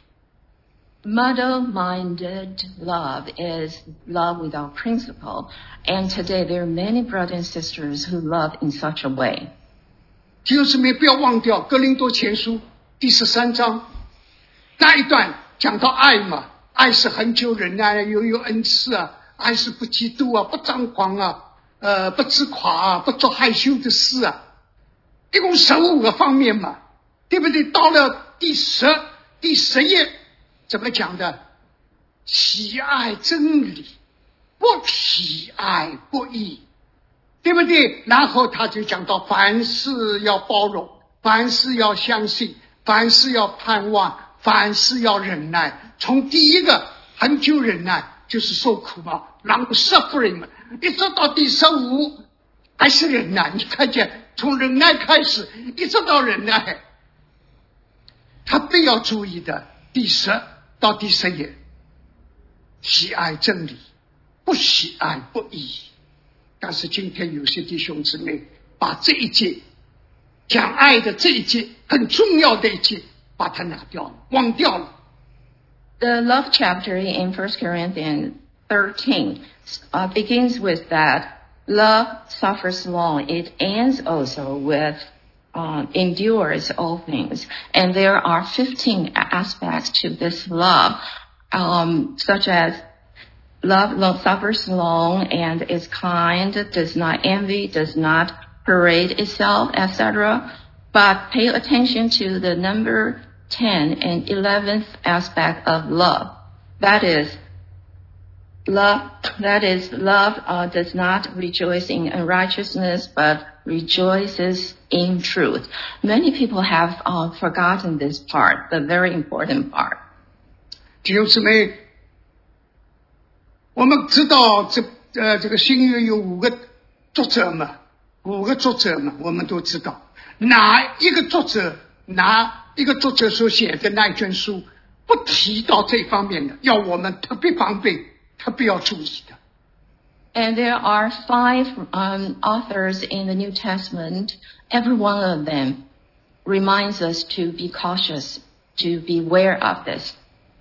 Muddle-minded love is love without principle. And today there are many brothers and sisters who love in such a way. 弟兄姊妹不要忘掉哥林多前书第十三章那一段讲到爱嘛，爱是恒久忍耐，又有恩慈啊，爱是不嫉妒啊，不张狂啊。 呃不自夸，不做害羞的事啊，一共十五个方面嘛，对不对？到了第十第十页怎么讲的？喜爱真理，不喜爱不义，对不对？然后他就讲到凡事要包容，凡事要相信，凡事要盼望，凡事要忍耐。从第一个很久忍耐就是受苦嘛，long suffering 嘛，一直到第十五还是忍耐。你看见从忍耐开始一直到忍耐，他必要注意的第十到第十页，喜爱真理，不喜爱不义。但是今天有些弟兄姊妹把这一节讲爱的这一节很重要的一节把它拿掉了，忘掉了。 The love chapter in First Corinthians thirteen uh, begins with that love suffers long. It ends also with uh, endures all things. And there are fifteen aspects to this love, um, such as love long suffers long and is kind, does not envy, does not parade itself, et cetera. But pay attention to the number ten and eleventh aspect of love. That is, love, that is, love uh, does not rejoice in unrighteousness, but rejoices in truth. Many people have uh, forgotten this part, the very important part. 弟兄姊妹，我们知道这呃这个新约有五个作者嘛，五个作者嘛，我们都知道哪一个作者哪一个作者所写的那一卷书不提到这方面的，要我们特别防备，特别要注意的。 And there are five um, authors in the New Testament. Every one of them reminds us to be cautious, to beware of this.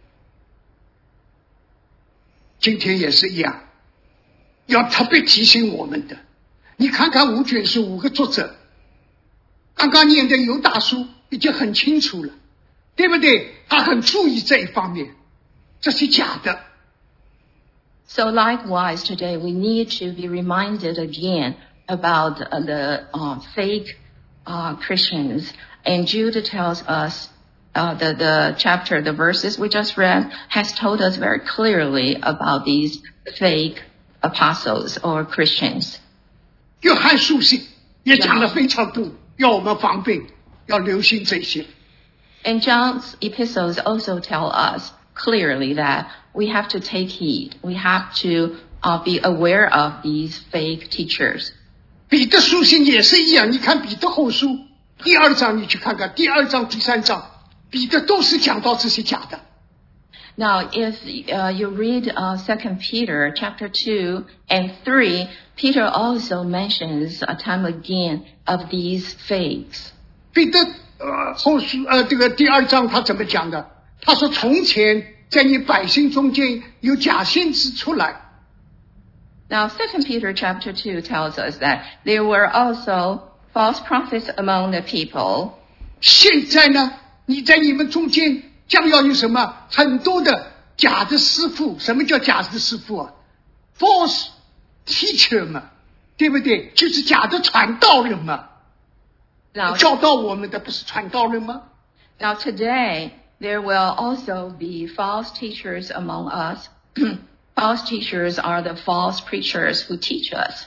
今天也是一样，要特别提醒我们的。你看看五卷书五个作者，刚刚念的犹大书已经很清楚了，对不对？他很注意这一方面，这是假的。 So likewise, today we need to be reminded again about uh, the uh, fake uh, Christians. And Jude tells us, uh, the, the chapter, the verses we just read, has told us very clearly about these fake apostles or Christians. 约翰书信也讲得非常多，要我们防备，要留心这些。 And John's epistles also tell us clearly that we have to take heed. We have to uh, be aware of these fake teachers. 彼得书信也是一样，你看彼得后书第二章，你去看看第二章、第三章，彼得都是讲到这些假的。 Now, if uh, you read uh, Second Peter chapter two and three, Peter also mentions a time again of these fakes. 彼得呃后书呃这个第二章他怎么讲的？他说：“从前在你百姓中间有假先知出来。” Now, Second Peter chapter two tells us that there were also false prophets among the people. 现在呢，你在你们中间将要有什么很多的假的师傅？什么叫假的师傅啊 ？False teacher 嘛，对不对？就是假的传道人嘛。 Now, 教导我们的不是传道人吗？ Now today, there will also be false teachers among us. False teachers are the false preachers who teach us.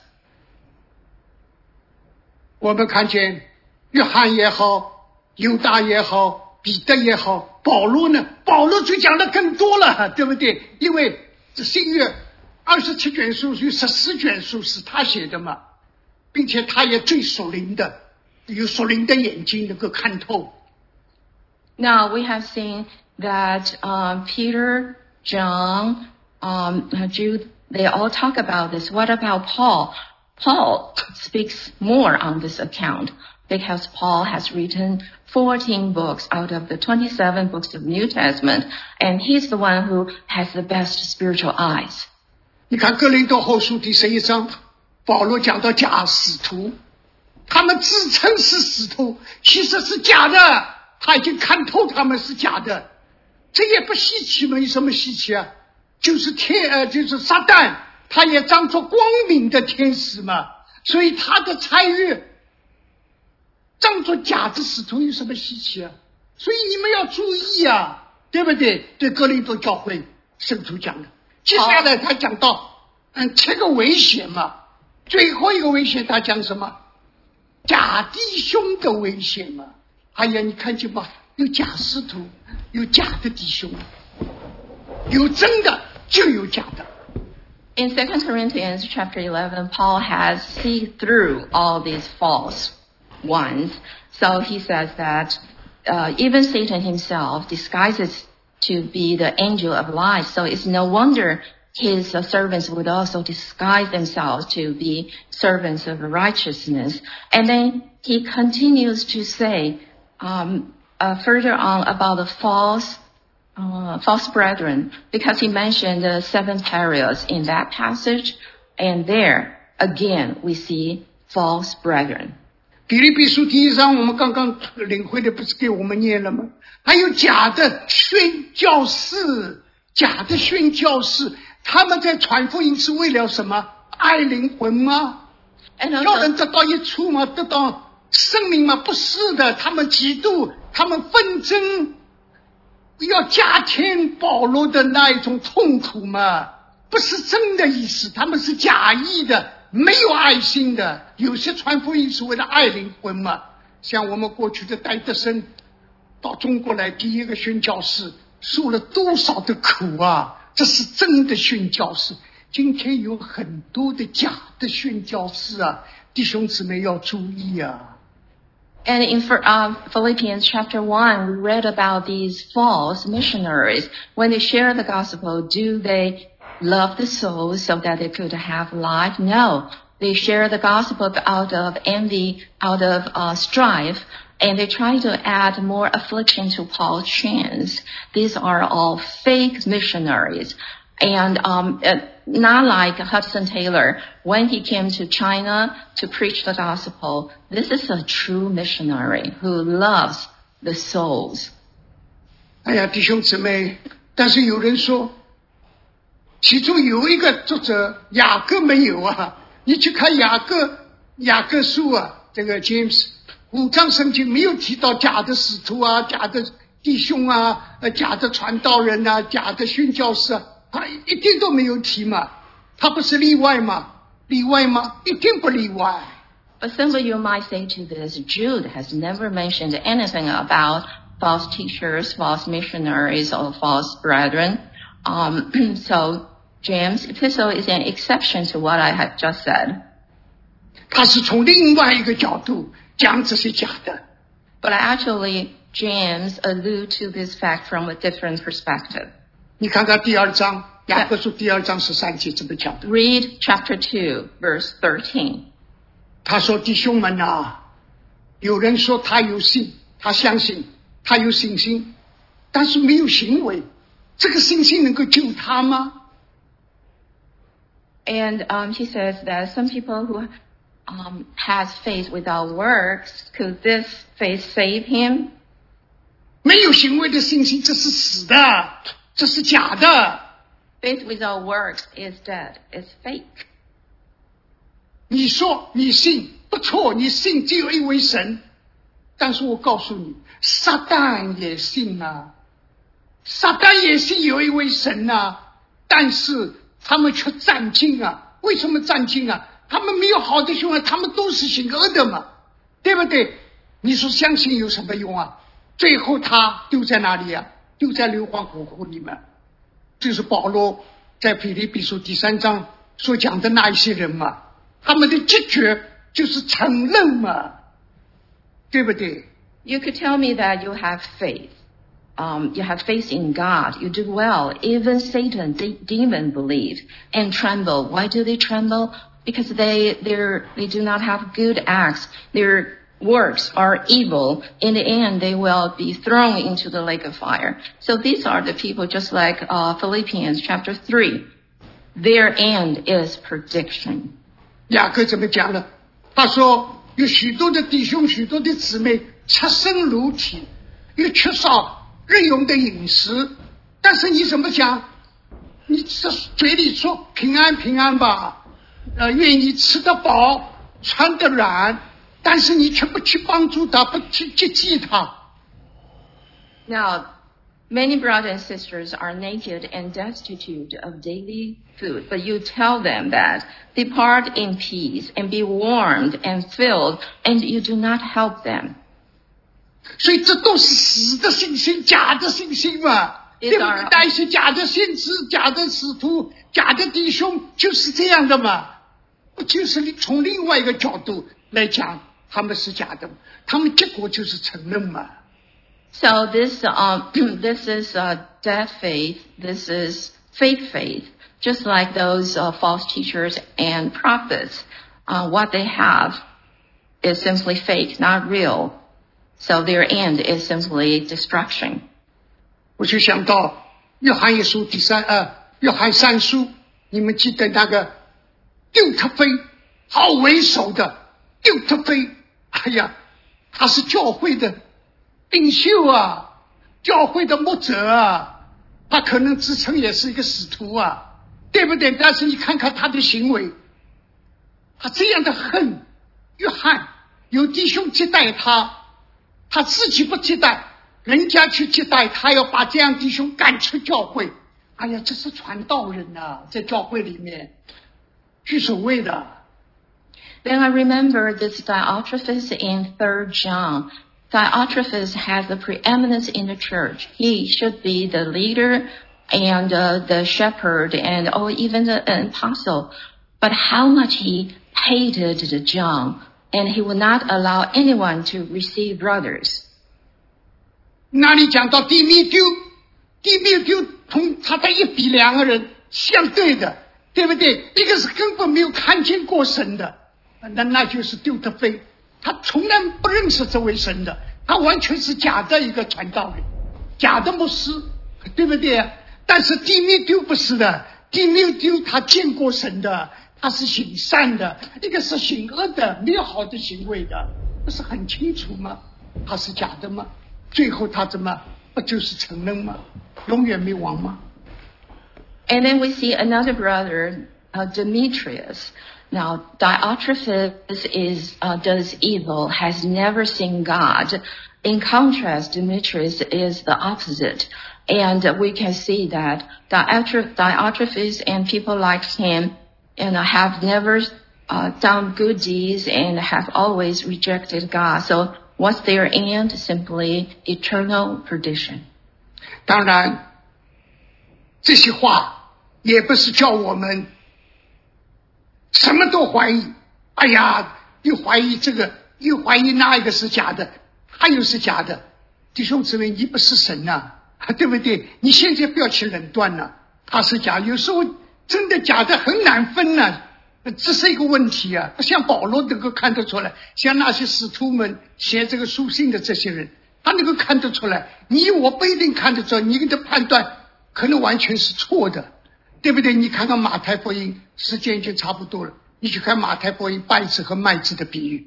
我们看见约翰也好，犹大也好，彼得也好，保罗呢？保罗就讲的更多了，对不对？因为这新约二十七卷书有十四卷书是他写的嘛，并且他也最属灵的，有属灵的眼睛能够看透。 Now we have seen that um, Peter, John, um, Jude, they all talk about this. What about Paul? Paul speaks more on this account because Paul has written fourteen books out of the twenty-seven books of the New Testament, and he's the one who has the best spiritual eyes. 你看哥林多后书第十一章，保罗讲到假使徒，他们自称是使徒，其实是假的。他已经看透他们是假的，这也不稀奇嘛？有什么稀奇啊？就是天呃，就是撒旦， 他也当作光明的天使嘛，所以他的参与当作假的使徒有什么稀奇啊？所以你们要注意啊，对不对？对哥林多教会圣徒讲的。接下来他讲到嗯七个危险嘛，最后一个危险他讲什么？假弟兄的危险嘛。哎呀，你看见吗？有假使徒，有假的弟兄，有真的就有假的。 In Second Corinthians chapter eleven, Paul has seen through all these false ones. So he says that uh, even Satan himself disguises to be the angel of light. So it's no wonder his uh, servants would also disguise themselves to be servants of righteousness. And then he continues to say um, uh, further on about the false Uh, false brethren, because he mentioned the seven periods in that passage, and there again we see false brethren. 腓立比书第一章我们刚刚领会的不是给我们念了吗？还有假的宣教士，假的宣教士，他们在传福音是为了什么？爱灵魂吗？要人得到益处吗？得到生命吗？不是的，他们嫉妒，他们纷争，要加添保罗的那一种痛苦嘛，不是真的意思，他们是假意的，没有爱心的。有些传福音是为了爱灵魂嘛，像我们过去的戴德生到中国来第一个宣教士，受了多少的苦啊，这是真的宣教士。今天有很多的假的宣教士啊，弟兄姊妹要注意啊。 And in uh, Philippians chapter one, we read about these false missionaries. When they share the gospel, do they love the souls so that they could have life? No. They share the gospel out of envy, out of uh, strife, and they try to add more affliction to Paul's chains. These are all fake missionaries. And um, uh, not like Hudson Taylor, when he came to China to preach the gospel, this is a true missionary who loves the souls. 哎呀，弟兄姊妹，但是有人说，其中有一个作者雅各没有啊，你去看雅各雅各书啊，这个 James 五章圣经没有提到假的使徒啊，假的弟兄啊，呃，假的传道人啊，假的宣教士啊。他一定都没有提嘛，他不是例外吗？例外吗？一定不例外。 But simply you might say to this, Jude has never mentioned anything about false teachers, false missionaries, or false brethren. Um, so James' epistle is an exception to what I have just said. 他是从另外一个角度讲这些假的。 But actually, James alludes to this fact from a different perspective. 你看看第二章，雅各书第二章十三节怎么讲的 ？Read chapter two, verse thirteen. 他说：“弟兄们啊，有人说他有信，他相信，他有信心，但是没有行为，这个信心能够救他吗？” And um, he says that some people who um, has faith without works, could this faith save him? 没有行为的信心，这是死的。这是假的。 Faith without works is dead. It's fake. 你说你信不错，你信只有一位神，但是我告诉你，撒旦也信啊，撒旦也信有一位神啊，但是他们却战惊啊。为什么战惊啊？他们没有好的凶啊，他们都是行恶的嘛，对不对？你说相信有什么用啊？最后他丢在哪里啊？就在硫磺火湖里面，就是保罗在腓立比书第三章所讲的那一些人嘛，他们的结局就是承认嘛，对不对？ You could tell me that you have faith. Um, you have faith in God. You do well. Even Satan, the demon, believe and tremble. Why do they tremble? Because they they're, they do not have good acts. They're works are evil. In the end, they will be thrown into the lake of fire. So these are the people just like uh, Philippians chapter three. Their end is perdition. 雅各怎么讲呢？他说有许多的弟兄，许多的姊妹赤身裸体，又缺少日用的饮食，但是你怎么讲？ 你这嘴里说平安平安吧，呃，愿意吃得饱穿得软，但是你却不去帮助他，不去接济他。 Now, many brothers and sisters are naked and destitute of daily food, but you tell them that depart in peace and be warmed and filled, and you do not help them. 所以这都是死的信心，假的信心嘛。对不对？那些假的先知、假的使徒、假的弟兄就是这样的嘛。就是从另外一个角度来讲，他们是假的，他们结果就是承认嘛。 So this, um, this is uh, dead faith. This is fake faith. Just like those uh, false teachers and prophets, uh, what they have is simply fake, not real. So their end is simply destruction. 我就想到约翰一书第三呃，约翰三书，你们记得那个丢特菲，好为首的丢特菲，哎呀，他是教会的领袖啊，教会的牧者啊，他可能自称也是一个使徒啊，对不对？但是你看看他的行为，他这样的恨约翰，有弟兄接待他，他自己不接待。人家去接待他，要把这样弟兄赶出教会。哎呀，这是传道人啊，在教会里面居首位的。 Then I remember this Diotrephes in Third John. Diotrephes has the preeminence in the church. He should be the leader and uh, the shepherd and or even the an apostle. But how much he hated John, and he would not allow anyone to receive brothers. 那里讲到弟密丢，弟密丢同他在一比两个人相对的，对不对？一个是根本没有看见过神的，那那就是丢特菲，他从来不认识这位神的，他完全是假的一个传道人，假的牧师，对不对？但是弟密丢不是的，弟密丢他见过神的，他是行善的，一个是行恶的，没有好的行为的，不是很清楚吗？他是假的吗？最后他怎么不就是承认吗？永远没亡吗？ And then we see another brother, uh, Demetrius. Now, Diotrephes is uh, does evil, has never seen God. In contrast, Demetrius is the opposite. And uh, we can see that Diotrephes and people like him and uh, have never uh, done good deeds and have always rejected God. So what's their end? Simply eternal perdition. 当然，这些话也不是叫我们什么都怀疑。哎呀，又怀疑这个，又怀疑那一个是假的，他又是假的。弟兄姊妹，你不是神呐、啊，对不对？你现在不要去论断了，他是假，有时候真的假的很难分呢、啊。这是一个问题啊，像保罗能够看得出来，像那些使徒们写这个书信的这些人，他能够看得出来，你我不一定看得出来，你的判断可能完全是错的，对不对？你看看马太福音，时间已经差不多了，你去看马太福音稗子和麦子的比喻。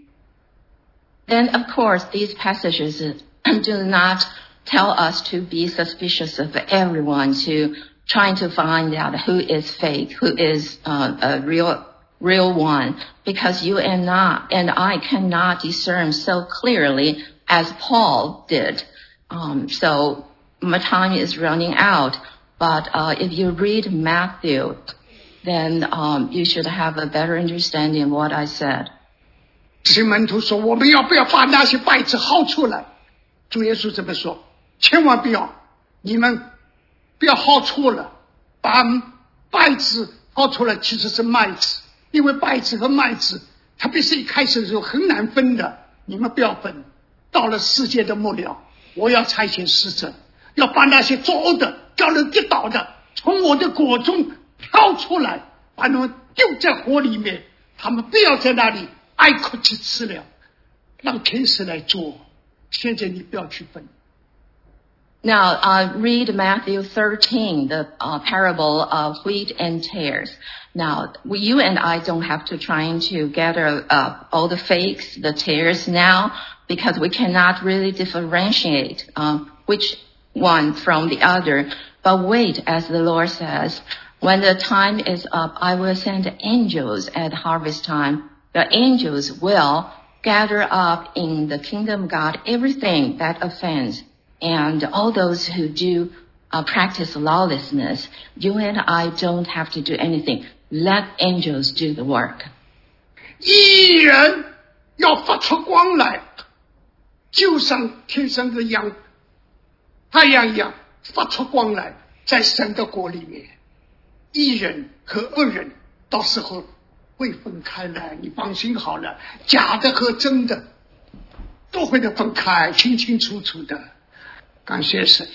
Then of course these passages do not tell us to be suspicious of everyone, to trying to find out who is fake, who is uh, a real real one, because you and I, and I cannot discern so clearly as Paul did. Um, so my time is running out, but uh, if you read Matthew, then um, you should have a better understanding of what I said. 这门徒说：“我们要不要把那些稗子薅出来？”主耶稣这么说：“千万不要，你们不要薅错了，把稗子薅出来，其实是麦子。因为稗子和麦子，特别是一开始的时候很难分的，你们不要分。到了世界的末了，我要差遣使者，要把那些作恶的、叫人跌倒的，从我的果中挑出来，把他们丢在火里面，他们不要在那里挨苦去吃了，让天使来做。现在你不要去分。” Now, uh, read Matthew thirteen, the uh, parable of wheat and tares. Now, we, you and I don't have to try to gather up all the fakes, the tares now, because we cannot really differentiate um, which one from the other. But wait, as the Lord says, When the time is up, I will send angels at harvest time. The angels will gather up in the kingdom of God everything that offends and all those who do uh, practice lawlessness. You and I don't have to do anything. Let angels do the work. 义人要发出光来，就像天上的阳太阳一样发出光来，在神的国里面，义人和恶人到时候会分开来，你放心好了，假的和真的都会的分开，清清楚楚的。感谢神。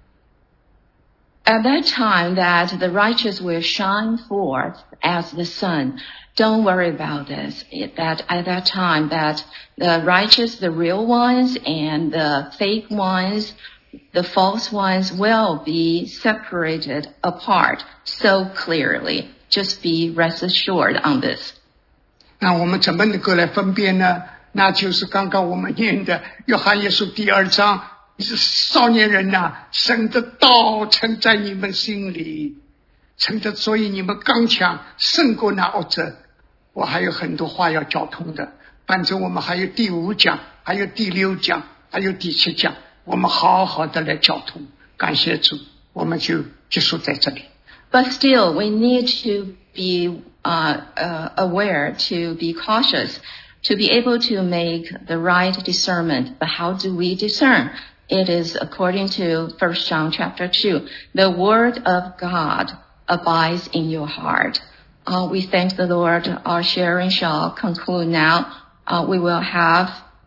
At that time that the righteous will shine forth as the sun. Don't worry about this. That at that time that the righteous, the real ones, and the fake ones, the false ones will be separated apart so clearly. Just be rest assured on this. 那我们怎么能够来分辨呢？那就是刚刚我们念的约翰一书第二章，你是少年人呐、啊，神的道存在你们心里，存着，所以你们刚强胜过那恶者。我还有很多话要交通的，反正我们还有第五讲，还有第六讲，还有第七讲，我们好好的来交通。感谢主，我们就结束在这里。 But still, we need to be uh, uh, aware, to be cautious, to be able to make the right discernment. But how do we discern? It is according to First John chapter two. The word of God abides in your heart. Uh, we thank the Lord. Our sharing shall conclude now. Uh, we will have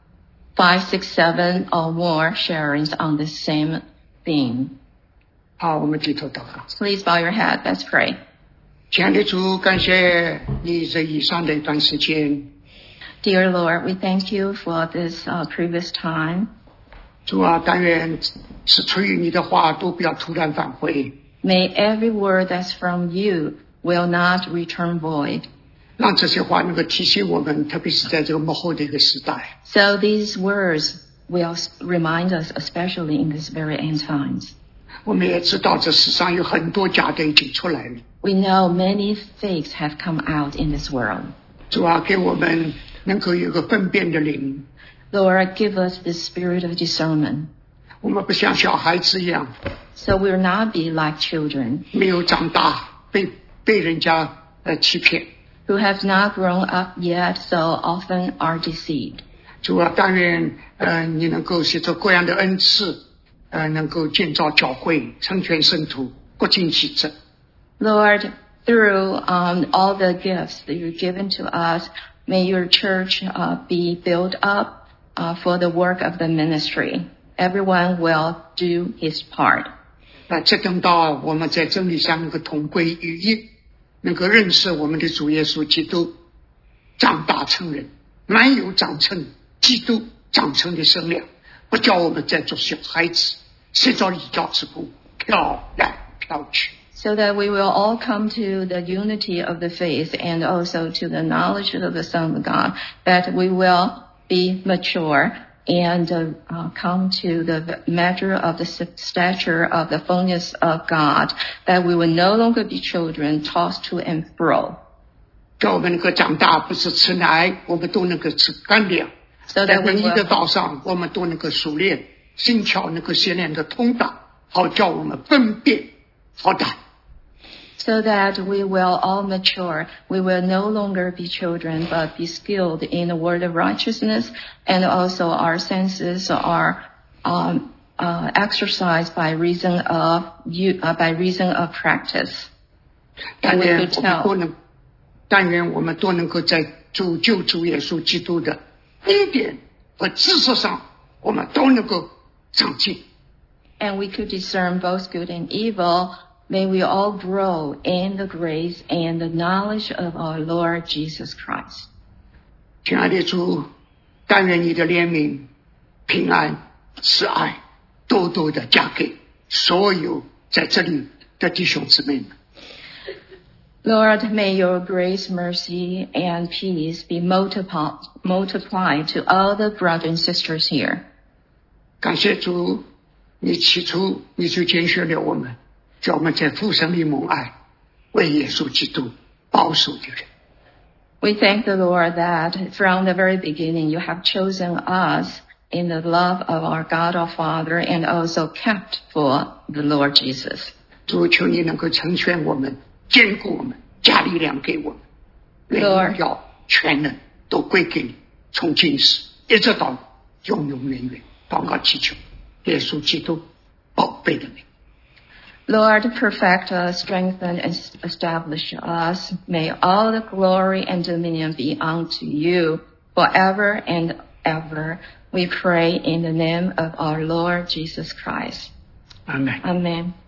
five, six, seven or more sharings on the same theme. 好，我们低头祷告。 Please bow your head. Let's pray. 亲爱的主，感谢你这以上的一段时间。 Dear Lord, we thank you for this uh, previous time. 主啊，但愿是出于你的话都不要突然返回。 May every word that's from you will not return void. 让这些话能够提醒我们，特别是在这个幕后的一个时代。 So these words will remind us, especially in these very end times. 我们也知道这世上有很多假的已经出来了。 We know many fakes have come out in this world. 主啊，给我们能够有个分辨的灵。 Lord, give us the spirit of discernment. 我们不像小孩子一样， So we will not be like children 没有长大，被被人家呃欺骗。 who have not grown up yet, so often are deceived. 主啊，但愿呃你能够写出各样的恩赐，呃能够建造教会，成全圣徒，各尽其职。 Lord, through um, all the gifts that you've given to us, may your church uh, be built up uh, for the work of the ministry. Everyone will do his part. 那这等到我们在真理上能够同归于一，能够认识我们的主耶稣基督，长大成人，满有长成基督长成的身量，不叫我们再做小孩子，随着异教之步飘来飘去。 So that we will all come to the unity of the faith and also to the knowledge of the Son of God, that we will be mature and uh, uh, come to the measure of the stature of the fullness of God, that we will no longer be children tossed to and fro. 叫我们能够长大，不是吃奶，我们都能够吃干粮。 So 在 that we 唯一的 will, 道上，我们都能够熟练，心窍能够训练的通达，好叫我们分辨好歹。 so that we will all mature. We will no longer be children, but be skilled in the word of righteousness, and also our senses are um, uh, exercised by reason of you, uh, by reason of practice. 但 And we 愿 could 我们都 tell. 能，但愿我们都能够在主救主耶稣基督的恩典和知识上，我们都能够长进。 And we could discern both good and evil. May we all grow in the grace and the knowledge of our Lord Jesus Christ. 亲爱的主，但愿你的怜悯、平安、慈爱，多多的加给所有在这里的弟兄姊妹们。 Lord, may your grace, mercy, and peace be multiplied, multiplied to all the brothers and sisters here. 感谢主，你起初你就拣选了我们，叫我们在父神里蒙爱， 为耶稣基督保守的人。 We thank the Lord that from the very beginning you have chosen us in the love of our God our Father and also kept for the Lord Jesus. 主，求你能够成全我们，坚固我们，加力量给我们，荣耀全能都归给你，从今时一直到永永远远。祷告祈求耶稣基督宝贝的名。 Lord, perfect us, strengthen, and establish us. May all the glory and dominion be unto you forever and ever. We pray in the name of our Lord Jesus Christ. Amen. Amen.